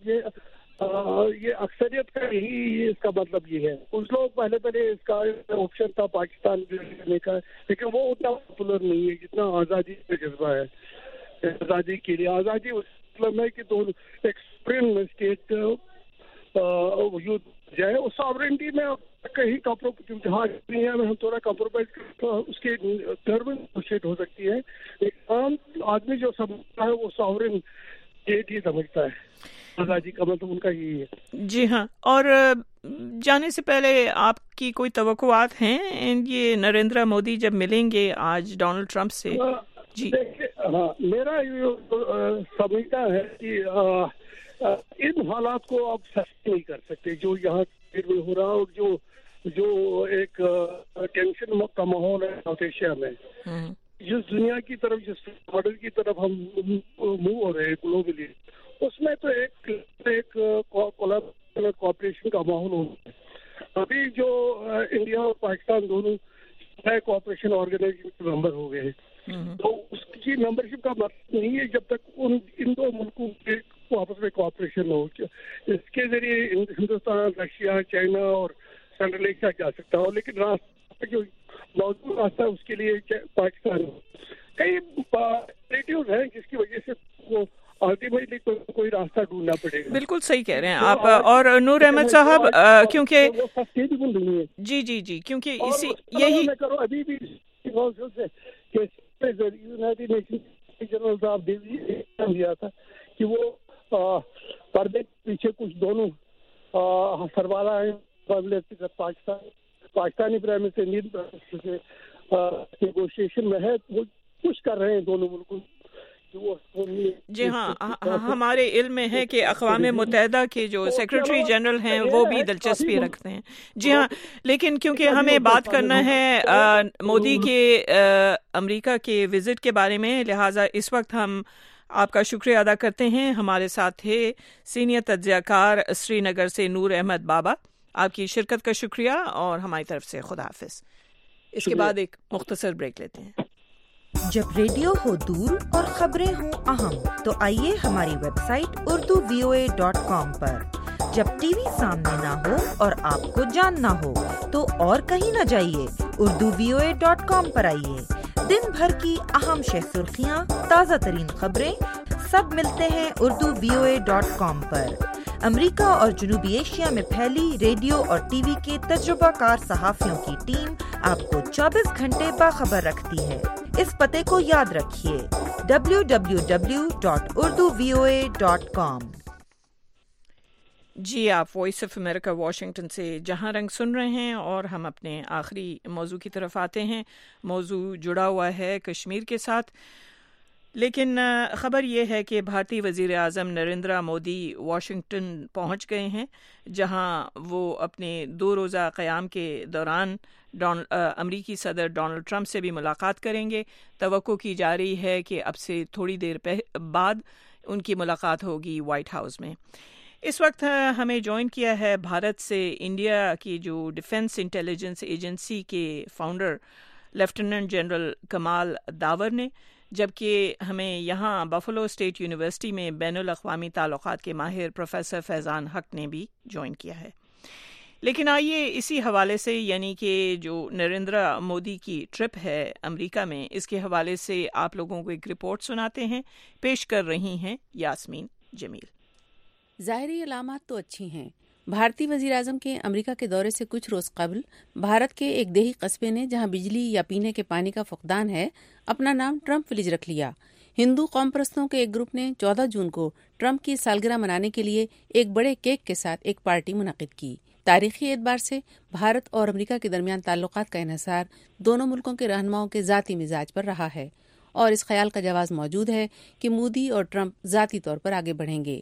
یہ اکثریت کا یہی اس کا مطلب یہ ہے. کچھ لوگ پہلے اس کا آپشن تھا پاکستان لینے کا، لیکن وہ اتنا پاپولر نہیں ہے جتنا آزادی کا جذبہ ہے. آزادی کے لیے آزادی اس مطلب ہے کہ ایک سپریم اسٹیٹ وجود جائے. اس ساورنٹی میں کہیں جہاں نہیں ہے ہم تھوڑا کمپرومائز اس کی ٹرم ہو سکتی ہے. ایک عام آدمی جو سمجھتا ہے وہ ساورن اسٹیٹ ہی سمجھتا ہے. آزادی کا مطلب ان کا یہی ہے. جی ہاں. اور جانے سے پہلے آپ کی کوئی توقعات ہیں؟ یہ نریندر مودی جب ملیں گے آج ڈونلڈ ٹرمپ سے؟ جی ہاں، میرا یہ سمجھتا ہے کہ ان حالات کو آپ سستے نہیں کر سکتے جو یہاں ہو رہا اور جو ایک ٹینشن کا ماحول ہے ساؤتھ ایشیا میں. جس دنیا کی طرف، جس ماڈل کی طرف ہم موو ہو رہے ہیں گلوبلی، اس میں تو ایک کوآپریشن کا ماحول ہوتا ہے. ابھی جو انڈیا اور پاکستان دونوں کوآپریشن آرگنائزیشن کے ممبر ہو گئے ہیں، تو اس کی ممبرشپ کا مطلب نہیں ہے جب تک ان دو ملکوں کے آپس میں کوآپریشن ہو. اس کے ذریعے ہندوستان، رشیا، چائنا اور سینٹرل ایشیا جا سکتا ہو، لیکن راستہ جو موجود راستہ ہے اس کے لیے پاکستان کئی نیگیٹوز ہیں جس کی وجہ سے وہ الٹیمیٹلی کوئی راستہ ڈھونڈنا پڑے گا. بالکل صحیح کہہ رہے ہیں آپ. اور نور احمد صاحب، کیونکہ جی کیونکہ اسی یہی ابھی بھی یونائیٹڈ نیشن جنرل صاحب دیا تھا کہ وہ پردے کے پیچھے کچھ دونوں سربراہ ہیں Pakistani prime minister Indian prime minister سے نیگوشیشن میں ہے. وہ کچھ کر رہے ہیں دونوں ملکوں. جی ہاں، ہمارے علم میں ہے کہ اقوام متحدہ کے جو سیکرٹری جنرل ہیں وہ بھی دلچسپی رکھتے ہیں. جی ہاں، لیکن کیونکہ ہمیں بات کرنا ہے مودی کے امریکہ کے وزٹ کے بارے میں، لہٰذا اس وقت ہم آپ کا شکریہ ادا کرتے ہیں. ہمارے ساتھ تھے سینئر تجزیہ کار سری نگر سے نور احمد بابا. آپ کی شرکت کا شکریہ اور ہماری طرف سے خدا حافظ. اس کے بعد ایک مختصر بریک لیتے ہیں. جب ریڈیو ہو دور اور خبریں ہوں اہم تو آئیے ہماری ویب سائٹ urduvoa.com پر. جب ٹی وی سامنے نہ ہو اور آپ کو جاننا ہو تو اور کہیں نہ جائیے، urduvoa.com پر آئیے. دن بھر کی اہم شہ سرخیاں، تازہ ترین خبریں سب ملتے ہیں urduvoa.com پر. امریکہ اور جنوبی ایشیا میں پھیلی ریڈیو اور ٹی وی کے تجربہ کار صحافیوں کی ٹیم آپ کو 24 گھنٹے باخبر رکھتی ہے. اس پتے کو یاد رکھیے، www.urduvoa.com. جی، آپ وائس آف امریکہ واشنگٹن سے جہاں رنگ سن رہے ہیں اور ہم اپنے آخری موضوع کی طرف آتے ہیں. موضوع جڑا ہوا ہے کشمیر کے ساتھ، لیکن خبر یہ ہے کہ بھارتی وزیر اعظم نریندر مودی واشنگٹن پہنچ گئے ہیں، جہاں وہ اپنے 2 روزہ قیام کے دوران امریکی صدر ڈونلڈ ٹرمپ سے بھی ملاقات کریں گے. توقع کی جا رہی ہے کہ اب سے تھوڑی دیر بعد ان کی ملاقات ہوگی وائٹ ہاؤس میں. اس وقت ہمیں جوائن کیا ہے بھارت سے انڈیا کی جو ڈیفنس انٹیلیجنس ایجنسی کے founder lieutenant general Kamal Davar نے، جبکہ ہمیں یہاں بفلو اسٹیٹ یونیورسٹی میں بین الاقوامی تعلقات کے ماہر پروفیسر فیضان حق نے بھی جوائن کیا ہے. لیکن آئیے اسی حوالے سے، یعنی کہ جو نریندر مودی کی ٹرپ ہے امریکہ میں، اس کے حوالے سے آپ لوگوں کو ایک رپورٹ سناتے ہیں. پیش کر رہی ہیں یاسمین جمیل. ظاہری علامات تو اچھی ہیں. بھارتی وزیر اعظم کے امریکہ کے دورے سے کچھ روز قبل بھارت کے ایک دیہی قصبے نے، جہاں بجلی یا پینے کے پانی کا فقدان ہے، اپنا نام ٹرمپ ولیج رکھ لیا. ہندو قوم پرستوں کے ایک گروپ نے 14 جون کو ٹرمپ کی سالگرہ منانے کے لیے ایک بڑے کیک کے ساتھ ایک پارٹی منعقد کی. تاریخی اعتبار سے بھارت اور امریکہ کے درمیان تعلقات کا انحصار دونوں ملکوں کے رہنماؤں کے ذاتی مزاج پر رہا ہے، اور اس خیال کا جواز موجود ہے کہ مودی اور ٹرمپ ذاتی طور پر آگے بڑھیں گے.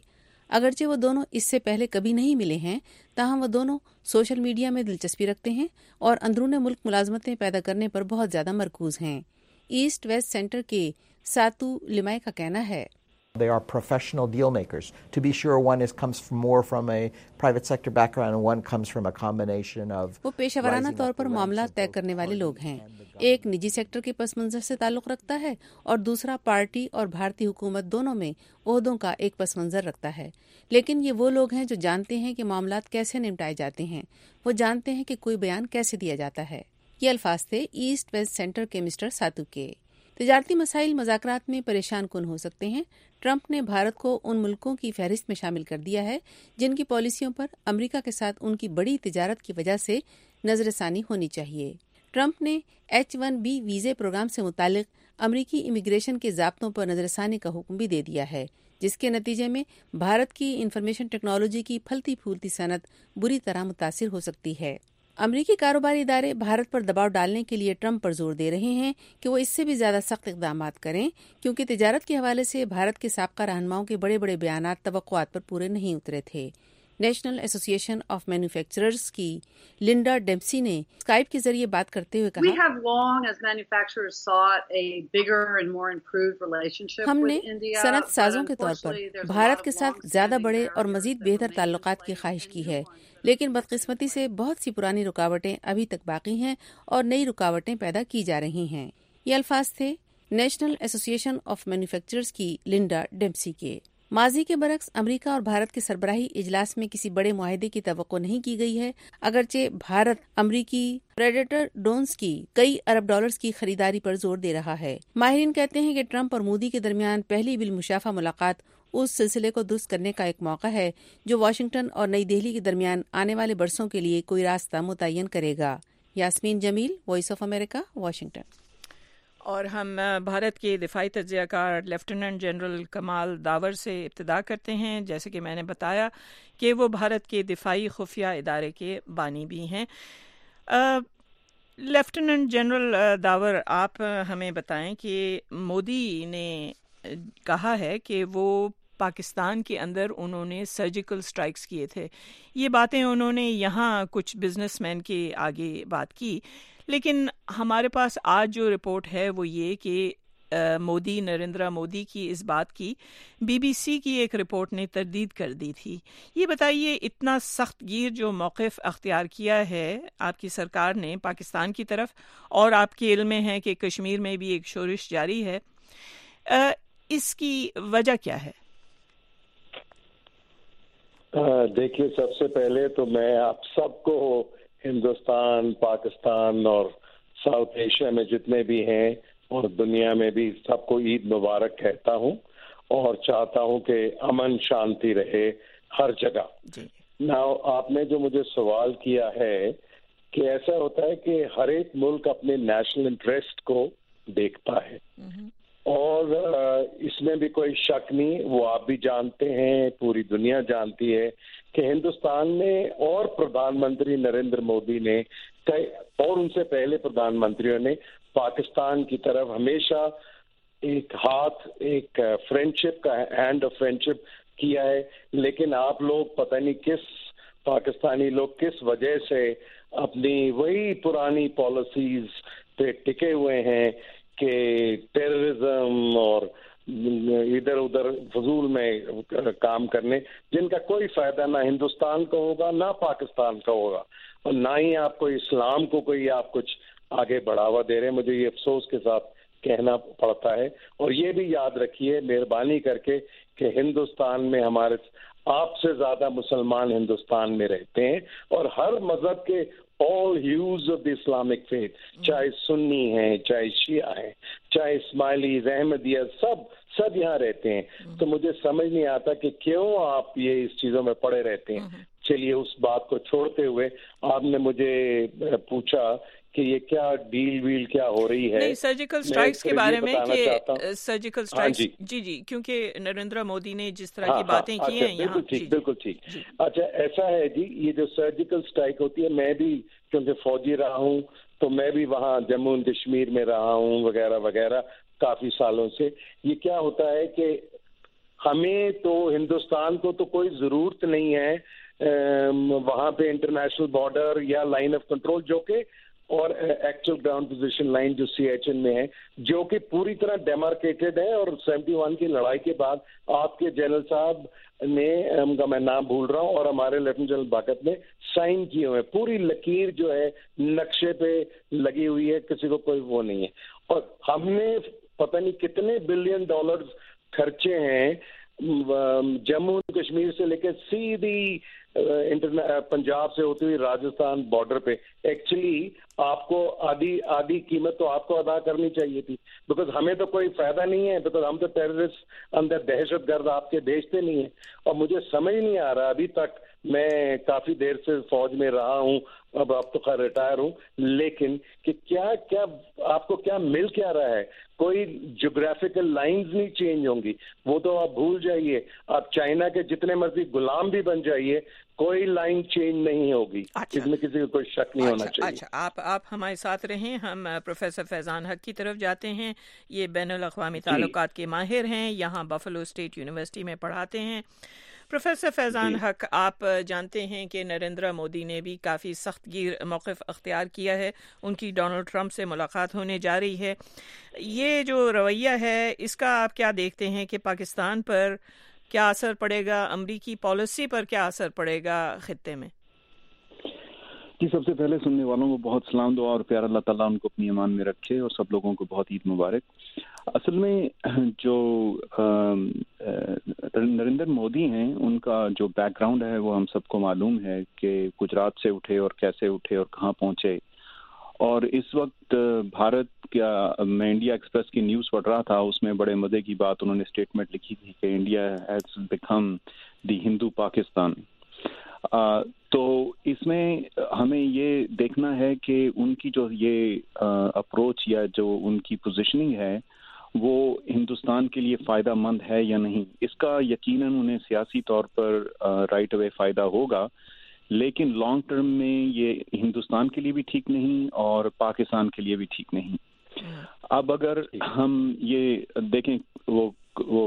اگرچہ وہ دونوں اس سے پہلے کبھی نہیں ملے ہیں، تاہم وہ دونوں سوشل میڈیا میں دلچسپی رکھتے ہیں اور اندرون ملک ملازمتیں پیدا کرنے پر بہت زیادہ مرکوز ہیں۔ ایسٹ ویسٹ سینٹر کے ساتو لیمائے کا کہنا ہے They are professional deal makers. To be sure, one comes more from a private sector background and one comes from a combination of. وہ پیشہ ورانہ طور پر معاملات طے کرنے والے لوگ ہیں۔ ایک نجی سیکٹر کے پس منظر سے تعلق رکھتا ہے اور دوسرا پارٹی اور بھارتی حکومت دونوں میں عہدوں کا ایک پس منظر رکھتا ہے، لیکن یہ وہ لوگ ہیں جو جانتے ہیں کہ معاملات کیسے نمٹائے جاتے ہیں، وہ جانتے ہیں کہ کوئی بیان کیسے دیا جاتا ہے۔ یہ الفاظ تھے ایسٹ ویسٹ سینٹر کے مسٹر ساتو کے۔ تجارتی مسائل مذاکرات میں پریشان کن ہو سکتے ہیں۔ ٹرمپ نے بھارت کو ان ملکوں کی فہرست میں شامل کر دیا ہے جن کی پالیسیوں پر امریکہ کے ساتھ ان کی بڑی تجارت کی وجہ سے نظر ثانی ہونی چاہیے۔ ٹرمپ نے H-1B ویزے پروگرام سے متعلق امریکی امیگریشن کے ضابطوں پر نظر ثانی کا حکم بھی دے دیا ہے، جس کے نتیجے میں بھارت کی انفارمیشن ٹیکنالوجی کی پھلتی پھولتی صنعت بری طرح متاثر ہو سکتی ہے۔ امریکی کاروباری ادارے بھارت پر دباؤ ڈالنے کے لیے ٹرمپ پر زور دے رہے ہیں کہ وہ اس سے بھی زیادہ سخت اقدامات کریں، کیونکہ تجارت کے حوالے سے بھارت کے سابقہ رہنماؤں کے بڑے بڑے بیانات توقعات پر پورے نہیں اترے تھے۔ National Association of Manufacturers کی لنڈا ڈیمپسی نے اسکائپ کے ذریعے بات کرتے ہوئے کہا، ہم نے صنعت سازوں کے طور پر بھارت کے ساتھ زیادہ بڑے اور مزید بہتر تعلقات کی خواہش کی ہے، لیکن بدقسمتی سے بہت سی پرانی رکاوٹیں ابھی تک باقی ہیں اور نئی رکاوٹیں پیدا کی جا رہی ہیں۔ یہ الفاظ تھے National Association of Manufacturers کی لنڈا ڈیمپسی کے۔ ماضی کے برعکس امریکہ اور بھارت کے سربراہی اجلاس میں کسی بڑے معاہدے کی توقع نہیں کی گئی ہے، اگرچہ بھارت امریکی پریڈیٹر ڈرونز کی کئی ارب ڈالرز کی خریداری پر زور دے رہا ہے۔ ماہرین کہتے ہیں کہ ٹرمپ اور مودی کے درمیان پہلی بالمشافہ ملاقات اس سلسلے کو درست کرنے کا ایک موقع ہے جو واشنگٹن اور نئی دہلی کے درمیان آنے والے برسوں کے لیے کوئی راستہ متعین کرے گا۔ Yasmeen Jamil, voice of America, Washington. اور ہم بھارت کے دفاعی تجزیہ کار لیفٹیننٹ جنرل کمال داور سے ابتدا کرتے ہیں۔ جیسے کہ میں نے بتایا کہ وہ بھارت کے دفاعی خفیہ ادارے کے بانی بھی ہیں۔ لیفٹیننٹ جنرل داور، آپ ہمیں بتائیں کہ مودی نے کہا ہے کہ وہ پاکستان کے اندر انہوں نے سرجیکل سٹرائکس کیے تھے، یہ باتیں انہوں نے یہاں کچھ بزنس مین کے آگے بات کی، لیکن ہمارے پاس آج جو رپورٹ ہے وہ یہ کہ نریندر مودی کی اس بات کی BBC کی ایک رپورٹ نے تردید کر دی تھی۔ یہ بتائیے، اتنا سخت گیر جو موقف اختیار کیا ہے آپ کی سرکار نے پاکستان کی طرف، اور آپ کے علم میں ہے کہ کشمیر میں بھی ایک شورش جاری ہے، اس کی وجہ کیا ہے؟ دیکھیے، سب سے پہلے تو میں آپ سب کو ہندوستان، پاکستان اور ساؤتھ ایشیا میں جتنے بھی ہیں اور دنیا میں بھی سب کو عید مبارک کہتا ہوں، اور چاہتا ہوں کہ امن شانتی رہے ہر جگہ۔ آپ نے جو مجھے سوال کیا ہے کہ ایسا ہوتا ہے کہ ہر ایک ملک اپنے نیشنل انٹرسٹ کو دیکھتا ہے، اور اس میں بھی کوئی شک نہیں، وہ آپ بھی جانتے ہیں، پوری دنیا جانتی ہے کہ ہندوستان نے اور پردھان منتری نریندر مودی نے اور ان سے پہلے پردھان منتریوں نے پاکستان کی طرف ہمیشہ ایک ہاتھ، ایک فرینڈشپ کا ہینڈ آف فرینڈشپ کیا ہے، لیکن آپ لوگ پتہ نہیں کس پاکستانی لوگ کس وجہ سے اپنی وہی پرانی پالیسیز پہ ٹکے ہوئے ہیں کہ ٹیررزم اور ادھر ادھر فضول میں کام کرنے، جن کا کوئی فائدہ نہ ہندوستان کو ہوگا نہ پاکستان کا ہوگا، اور نہ ہی آپ کو اسلام کو کوئی آپ کچھ آگے بڑھاوا دے رہے ہیں۔ مجھے یہ افسوس کے ساتھ کہنا پڑتا ہے، اور یہ بھی یاد رکھیے مہربانی کر کے کہ ہندوستان میں ہمارے آپ سے زیادہ مسلمان ہندوستان میں رہتے ہیں، اور ہر مذہب کے all hues of the Islamic faith، چاہے سنی ہیں، چاہے شیعہ ہیں، چاہے اسماعیلیز، احمدیہ، سب یہاں رہتے ہیں۔ تو مجھے سمجھ نہیں آتا کہ کیوں آپ یہ اس چیزوں میں پڑے رہتے ہیں۔ چلیے، اس بات کو چھوڑتے ہوئے آپ نے مجھے پوچھا کہ یہ کیا ڈیل ویل کیا ہو رہی ہے سرجیکل سٹرائکس کے بارے میں، کہ سرجیکل سٹرائکس جی کیونکہ نریندر مودی نے جس طرح کی باتیں کی ہیں یہاں۔ بالکل ٹھیک۔ اچھا، ایسا ہے جی، یہ جو سرجیکل سٹرائک ہوتی ہے، میں بھی کیونکہ فوجی رہا ہوں تو میں بھی وہاں جموں و کشمیر میں رہا ہوں وغیرہ وغیرہ کافی سالوں سے۔ یہ کیا ہوتا ہے کہ ہمیں تو ہندوستان کو تو کوئی ضرورت نہیں ہے وہاں پہ انٹرنیشنل بارڈر یا لائن آف کنٹرول، جو کہ اور ایکچوئل گراؤنڈ پوزیشن لائن جو CHN میں ہے، جو کہ پوری طرح ڈیمارکیٹڈ ہے. اور 71 کی لڑائی کے بعد آپ کے جنرل صاحب نے، ان کا میں نام بھول رہا ہوں، اور ہمارے لیفٹیننٹ جنرل باقت نے سائن کیے ہوئے، پوری لکیر جو ہے نقشے پہ لگی ہوئی ہے، کسی کو کوئی وہ نہیں ہے. اور ہم نے پتہ نہیں کتنے $بلین خرچے ہیں جموں کشمیر سے لے کے سیدھی پنجاب سے ہوتی ہوئی راجستھان بارڈر پہ. ایکچولی آپ کو آدھی قیمت تو آپ کو ادا کرنی چاہیے تھی، بیکاز ہمیں تو کوئی فائدہ نہیں ہے، بیکاز ہم تو ٹیررسٹ اندر دہشت گرد آپ کے بھیجتے نہیں ہیں. اور مجھے سمجھ نہیں آ رہا، ابھی تک میں کافی دیر سے فوج میں رہا ہوں، اب تو خیر ریٹائر ہوں، لیکن کہ کیا آپ کو کیا مل کیا رہا ہے؟ کوئی جغرافیکل لائنز نہیں چینج ہوں گی، وہ تو آپ بھول جائیے. آپ چائنا کے جتنے مرضی غلام بھی بن جائیے، کوئی لائن چینج نہیں ہوگی. اس میں کسی کو کوئی شک نہیں ہونا چاہیے. اچھا، آپ ہمارے ساتھ رہیں. ہم پروفیسر فیضان حق کی طرف جاتے ہیں. یہ بین الاقوامی تعلقات کے ماہر ہیں، یہاں بفلو اسٹیٹ یونیورسٹی میں پڑھاتے ہیں. پروفیسر فیضان حق، آپ جانتے ہیں کہ نریندر مودی نے بھی کافی سخت گیر موقف اختیار کیا ہے. ان کی ڈونلڈ ٹرمپ سے ملاقات ہونے جا رہی ہے. یہ جو رویہ ہے، اس کا آپ کیا دیکھتے ہیں کہ پاکستان پر کیا اثر پڑے گا؟ امریکی پالیسی پر کیا اثر پڑے گا خطے میں؟ جی، سب سے پہلے سننے والوں کو بہت سلام دعا اور پیار، اللہ تعالیٰ ان کو اپنی امان میں رکھے، اور سب لوگوں کو بہت عید مبارک. اصل میں جو نریندر مودی ہیں، ان کا جو بیک گراؤنڈ ہے وہ ہم سب کو معلوم ہے کہ گجرات سے اٹھے اور کیسے اٹھے اور کہاں پہنچے. اور اس وقت بھارت کیا، میں انڈیا ایکسپریس کی نیوز پڑھ رہا تھا، اس میں بڑے مزے کی بات انہوں نے اسٹیٹمنٹ لکھی تھی کہ India has become the Hindu Pakistan. تو اس میں ہمیں یہ دیکھنا ہے کہ ان کی جو یہ اپروچ یا جو ان کی پوزیشننگ ہے وہ ہندوستان کے لیے فائدہ مند ہے یا نہیں. اس کا یقیناً انہیں سیاسی طور پر رائٹ اوے فائدہ ہوگا، لیکن لانگ ٹرم میں یہ ہندوستان کے لیے بھی ٹھیک نہیں اور پاکستان کے لیے بھی ٹھیک نہیں. اب اگر ہم یہ دیکھیں، وہ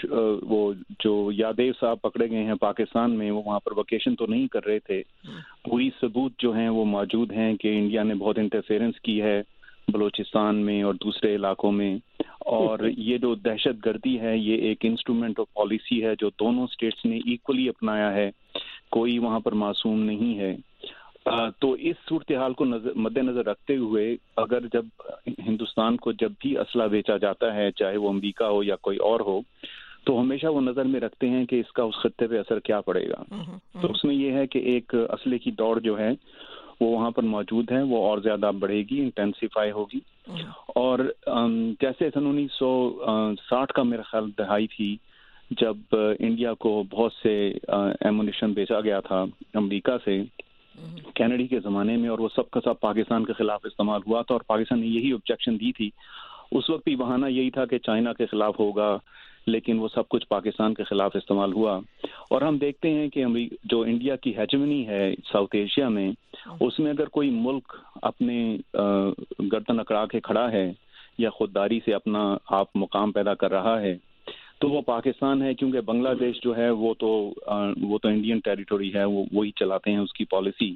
جو یادیو صاحب پکڑے گئے ہیں پاکستان میں، وہ وہاں پر ویکیشن تو نہیں کر رہے تھے. پوری ثبوت جو ہیں وہ موجود ہیں کہ انڈیا نے بہت انٹرفیئرنس کی ہے بلوچستان میں اور دوسرے علاقوں میں. اور یہ جو دہشت گردی ہے، یہ ایک انسٹرومنٹ آف پالیسی ہے جو دونوں اسٹیٹس نے ایکولی اپنایا ہے، کوئی وہاں پر معصوم نہیں ہے. تو اس صورتحال کو مد نظر رکھتے ہوئے، اگر جب ہندوستان کو جب بھی اسلحہ بیچا جاتا ہے، چاہے وہ امریکہ ہو یا کوئی اور ہو، تو ہمیشہ وہ نظر میں رکھتے ہیں کہ اس کا اس خطے پہ اثر کیا پڑے گا. تو اس میں یہ ہے کہ ایک اسلحے کی دوڑ جو ہے وہ وہاں پر موجود ہے، وہ اور زیادہ بڑھے گی، انٹینسیفائی ہوگی. اور جیسے 1960 کا میرا خیال دہائی تھی، جب انڈیا کو بہت سے ایمونیشن بیچا گیا تھا امریکہ سے کینیڈی کے زمانے میں، اور وہ سب کا سب پاکستان کے خلاف استعمال ہوا تھا، اور پاکستان نے یہی آبجیکشن دی تھی. اس وقت بھی بہانہ یہی تھا کہ چائنا کے خلاف ہوگا، لیکن وہ سب کچھ پاکستان کے خلاف استعمال ہوا. اور ہم دیکھتے ہیں کہ جو انڈیا کی ہیجمنی ہے ساؤتھ ایشیا میں، اس میں اگر کوئی ملک اپنے گردن اکڑا کے کھڑا ہے یا خودداری سے اپنا آپ مقام پیدا کر رہا ہے تو وہ پاکستان ہے، کیونکہ بنگلہ دیش جو ہے وہ تو انڈین ٹیریٹوری ہے، وہی چلاتے ہیں اس کی پالیسی.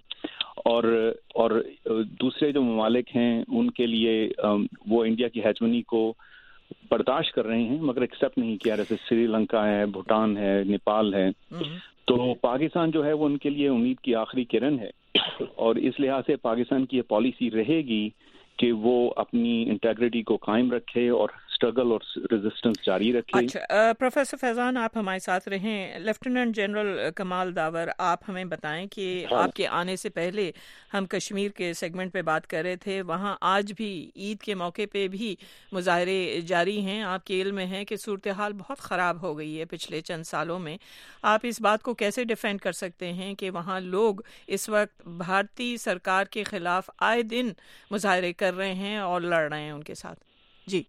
اور دوسرے جو ممالک ہیں ان کے لیے وہ انڈیا کی ہیجمنی کو برداشت کر رہے ہیں مگر ایکسیپٹ نہیں کیا، جیسے سری لنکا ہے، بھوٹان ہے، نیپال ہے. تو پاکستان جو ہے وہ ان کے لیے امید کی آخری کرن ہے، اور اس لحاظ سے پاکستان کی یہ پالیسی رہے گی کہ وہ اپنی انٹیگریٹی کو قائم رکھے اور اسٹرگل اور ریزسٹنس جاری رکھے. اچھا پروفیسر فیضان، آپ ہمارے ساتھ رہیں. لیفٹیننٹ جنرل کمال داور، آپ ہمیں بتائیں کہ آپ کے آنے سے پہلے ہم کشمیر کے سیگمنٹ پہ بات کر رہے تھے، وہاں آج بھی عید کے موقع پہ بھی مظاہرے جاری ہیں. آپ کے علم میں ہے کہ صورتحال بہت خراب ہو گئی ہے پچھلے چند سالوں میں. آپ اس بات کو کیسے ڈیفینڈ کر سکتے ہیں کہ وہاں لوگ اس وقت بھارتی سرکار کے خلاف آئے دن مظاہرے کر رہے ہیں اور لڑ رہے ہیں ان کے ساتھ؟ جی،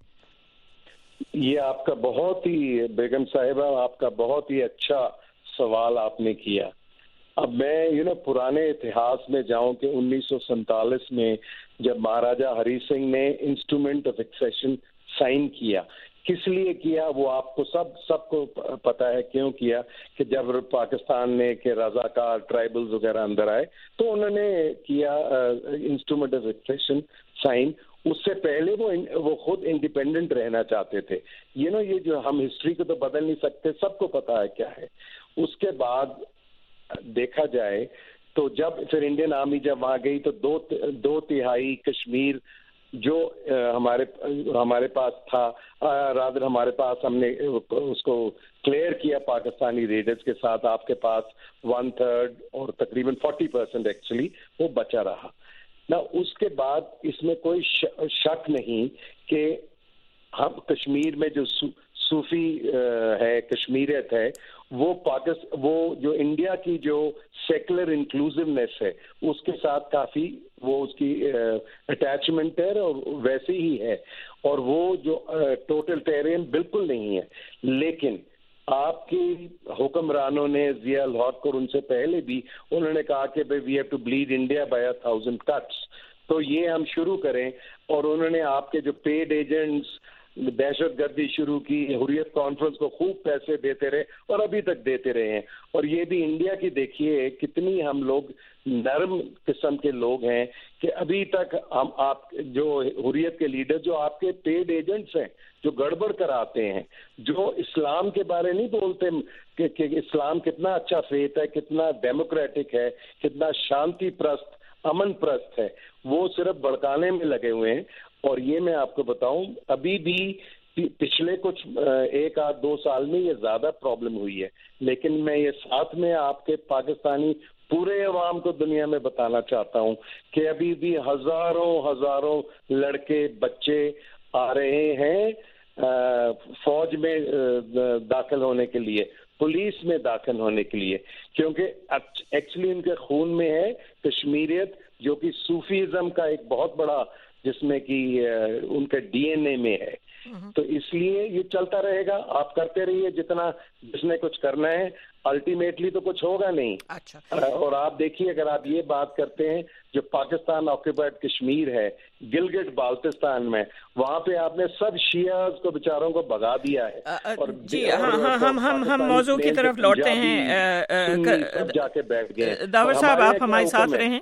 یہ آپ کا بہت ہی، بیگم صاحبہ آپ کا بہت ہی اچھا سوال آپ نے کیا. اب میں پرانے اتہاس میں جاؤں کہ 1947 میں جب مہاراجا ہری سنگھ نے انسٹرومنٹ آف ایکسیشن سائن کیا، کس لیے کیا وہ آپ کو سب کو پتا ہے کیوں کیا، کہ جب پاکستان میں کہ رضاکار ٹرائبلز وغیرہ اندر آئے تو انہوں نے کیا انسٹرومنٹ آف ایکسپریشن سائن. اس سے پہلے وہ خود انڈیپینڈنٹ رہنا چاہتے تھے. یہ جو ہم ہسٹری کو تو بدل نہیں سکتے، سب کو پتا ہے کیا ہے. اس کے بعد دیکھا جائے تو جب پھر انڈین آرمی جب وہاں گئی تو دو تہائی کشمیر جو ہمارے پاس تھا، رادر ہمارے پاس، ہم نے اس کو کلیئر کیا پاکستانی ریڈرز کے ساتھ. آپ کے پاس 1/3 اور تقریباً 40% ایکچولی وہ بچا رہا. نہ اس کے بعد اس میں کوئی شک نہیں کہ ہم کشمیر میں جو صوفی ہے، کشمیریت ہے، وہ جو انڈیا کی جو سیکولر انکلوزونیس ہے اس کے ساتھ کافی وہ اس کی اٹیچمنٹ ہے اور ویسے ہی ہے، اور وہ جو ٹوٹلٹیرین بالکل نہیں ہے. لیکن آپ کی حکمرانوں نے ضیاء الحق اور ان سے پہلے بھی انہوں نے کہا کہ we have to bleed India by 1000 cuts. تو یہ ہم شروع کریں، اور انہوں نے آپ کے جو پیڈ ایجنٹس دہشت گردی شروع کی، حریت کانفرنس کو خوب پیسے دیتے رہے اور ابھی تک دیتے رہے ہیں. اور یہ بھی انڈیا کی دیکھیے کتنی ہم لوگ نرم قسم کے لوگ ہیں کہ ابھی تک ہم آپ جو حریت کے لیڈر جو آپ کے پیڈ ایجنٹس ہیں جو گڑبڑ کراتے ہیں، جو اسلام کے بارے نہیں بولتے کہ اسلام کتنا اچھا فیتھ ہے، کتنا ڈیموکریٹک ہے، کتنا شانتی پرست، امن پرست ہے، وہ صرف بڑکانے میں لگے ہوئے ہیں. اور یہ میں آپ کو بتاؤں ابھی بھی پچھلے کچھ 1-2 سال میں یہ زیادہ پرابلم ہوئی ہے، لیکن میں یہ ساتھ میں آپ کے پاکستانی پورے عوام کو دنیا میں بتانا چاہتا ہوں کہ ابھی بھی ہزاروں لڑکے بچے آ رہے ہیں فوج میں داخل ہونے کے لیے، پولیس میں داخل ہونے کے لیے، کیونکہ ایکچولی ان کے خون میں ہے کشمیریت، جو کہ صوفیزم کا ایک بہت بڑا، جس میں کہ ان کے ڈی این اے میں ہے. تو اس لیے یہ چلتا رہے گا. آپ کرتے رہیے جتنا جس نے کچھ کرنا ہے، الٹیمیٹلی تو کچھ ہوگا نہیں. اور آپ دیکھیے اگر آپ یہ بات کرتے ہیں جو پاکستان آکوپائڈ کشمیر ہے، گلگت بالتستان میں، وہاں پہ آپ نے سب شیعہ کو بیچاروں کو بھگا دیا ہے. جی ہم موضوع کی طرف لوٹتے ہیں. سب جا کے بیٹھ گئے. داور صاحب آپ ہمارے ساتھ رہیں.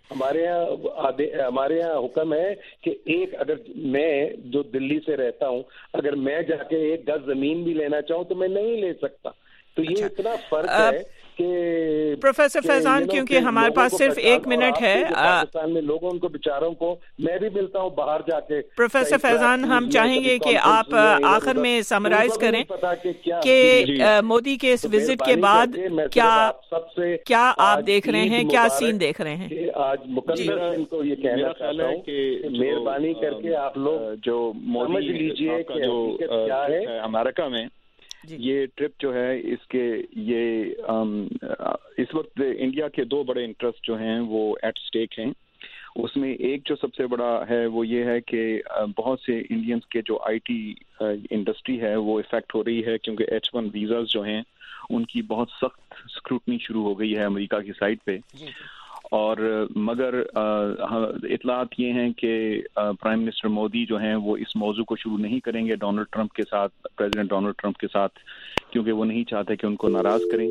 ہمارے یہاں حکم ہے کہ اگر میں جو دلی سے رہتا ہوں، اگر میں جا کے 1 گز زمین بھی لینا چاہوں تو میں نہیں لے سکتا. تو یہ اتنا فرق ہے کہ پروفیسر فیضان، کیونکہ ہمارے پاس صرف 1 منٹ ہے، پاکستان میں لوگوں کو بیچاروں کو میں بھی ملتا ہوں باہر جا کے. پروفیسر فیضان، ہم چاہیں گے کہ آپ آخر میں سمرائز کریں کہ مودی کے اس وزٹ کے بعد کیا آپ دیکھ رہے ہیں، کیا سین دیکھ رہے ہیں. آج مکمل ان کو یہ کہنا چاہتا ہوں کہ مہربانی کر کے آپ لوگ جو سمجھ لیجیے کہ کیا ہے امریکہ میں یہ ٹرپ جو ہے، اس کے یہ اس وقت انڈیا کے 2 بڑے انٹرسٹ جو ہیں وہ ایٹ سٹیک ہیں. اس میں ایک جو سب سے بڑا ہے وہ یہ ہے کہ بہت سے انڈینز کے جو آئی ٹی انڈسٹری ہے وہ افیکٹ ہو رہی ہے، کیونکہ H1 ویزاز جو ہیں ان کی بہت سخت اسکروٹنی شروع ہو گئی ہے امریکہ کی سائٹ پہ. اور مگر اطلاعات یہ ہیں کہ پرائم منسٹر مودی جو ہیں وہ اس موضوع کو شروع نہیں کریں گے ڈونلڈ ٹرمپ کے ساتھ، پریزیڈنٹ ڈونلڈ ٹرمپ کے ساتھ، کیونکہ وہ نہیں چاہتے کہ ان کو ناراض کریں.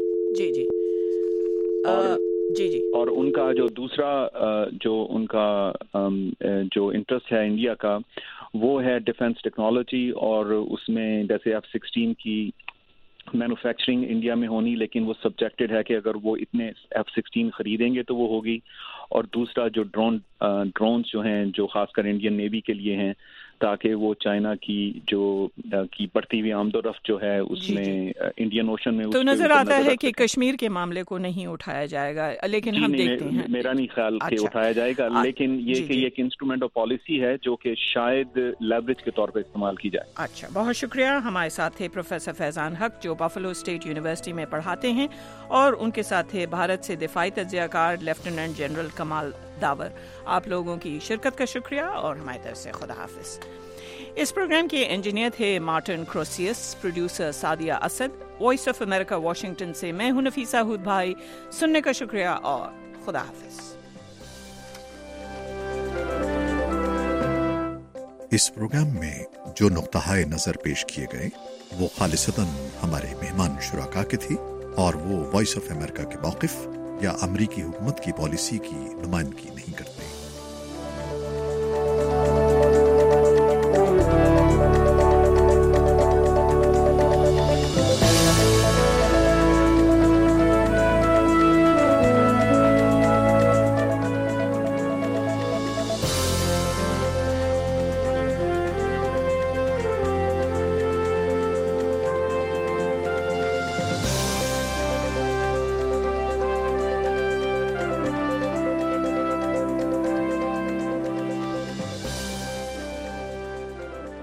جی اور ان کا جو دوسرا جو ان کا جو انٹرسٹ ہے انڈیا کا، وہ ہے ڈیفنس ٹیکنالوجی. اور اس میں جیسے F-16 کی مینوفیکچرنگ انڈیا میں ہونی، لیکن وہ سبجیکٹڈ ہے کہ اگر وہ اتنے F-16 خریدیں گے تو وہ ہوگی. اور دوسرا جو ڈرونز جو ہیں جو خاص کر انڈین نیوی کے لیے ہیں، تاکہ وہ چائنا کی بڑھتی ہوئی آمد و رفت جو ہے اس میں انڈین اوشن میں تو نظر آتا ہے کہ کشمیر کے معاملے کو نہیں اٹھایا جائے گا، لیکن ہم دیکھتے ہیں. میرا نہیں خیال کہ اٹھایا جائے گا، لیکن یہ کہ یہ ایک انسٹرومنٹ آف پالیسی ہے جو کہ شاید لیوریج کے طور پہ استعمال کی جائے. اچھا، بہت شکریہ. ہمارے ساتھ تھے پروفیسر فیضان حق جو بفلو اسٹیٹ یونیورسٹی میں پڑھاتے ہیں، اور ان کے ساتھ تھے بھارت سے دفاعی تجزیہ کار لیفٹیننٹ جنرل کمال داور. آپ لوگوں کی شرکت کا شکریہ اور ہماری طرف سے خدا حافظ. اس پروگرام کے انجینئر تھے مارٹن کروسیس، producer Sadia Asad. Voice of America Washington سے میں ہوں نفیسہ ہود بھائی. سننے کا شکریہ اور خدا حافظ. اس پروگرام میں جو نقطہ نظر پیش کیے گئے وہ خالصتاً ہمارے مہمان شرکاء کے تھی اور وہ وائس آف امریکہ کے موقف یا امریکی حکومت کی پالیسی کی نمائندگی نہیں کرتے۔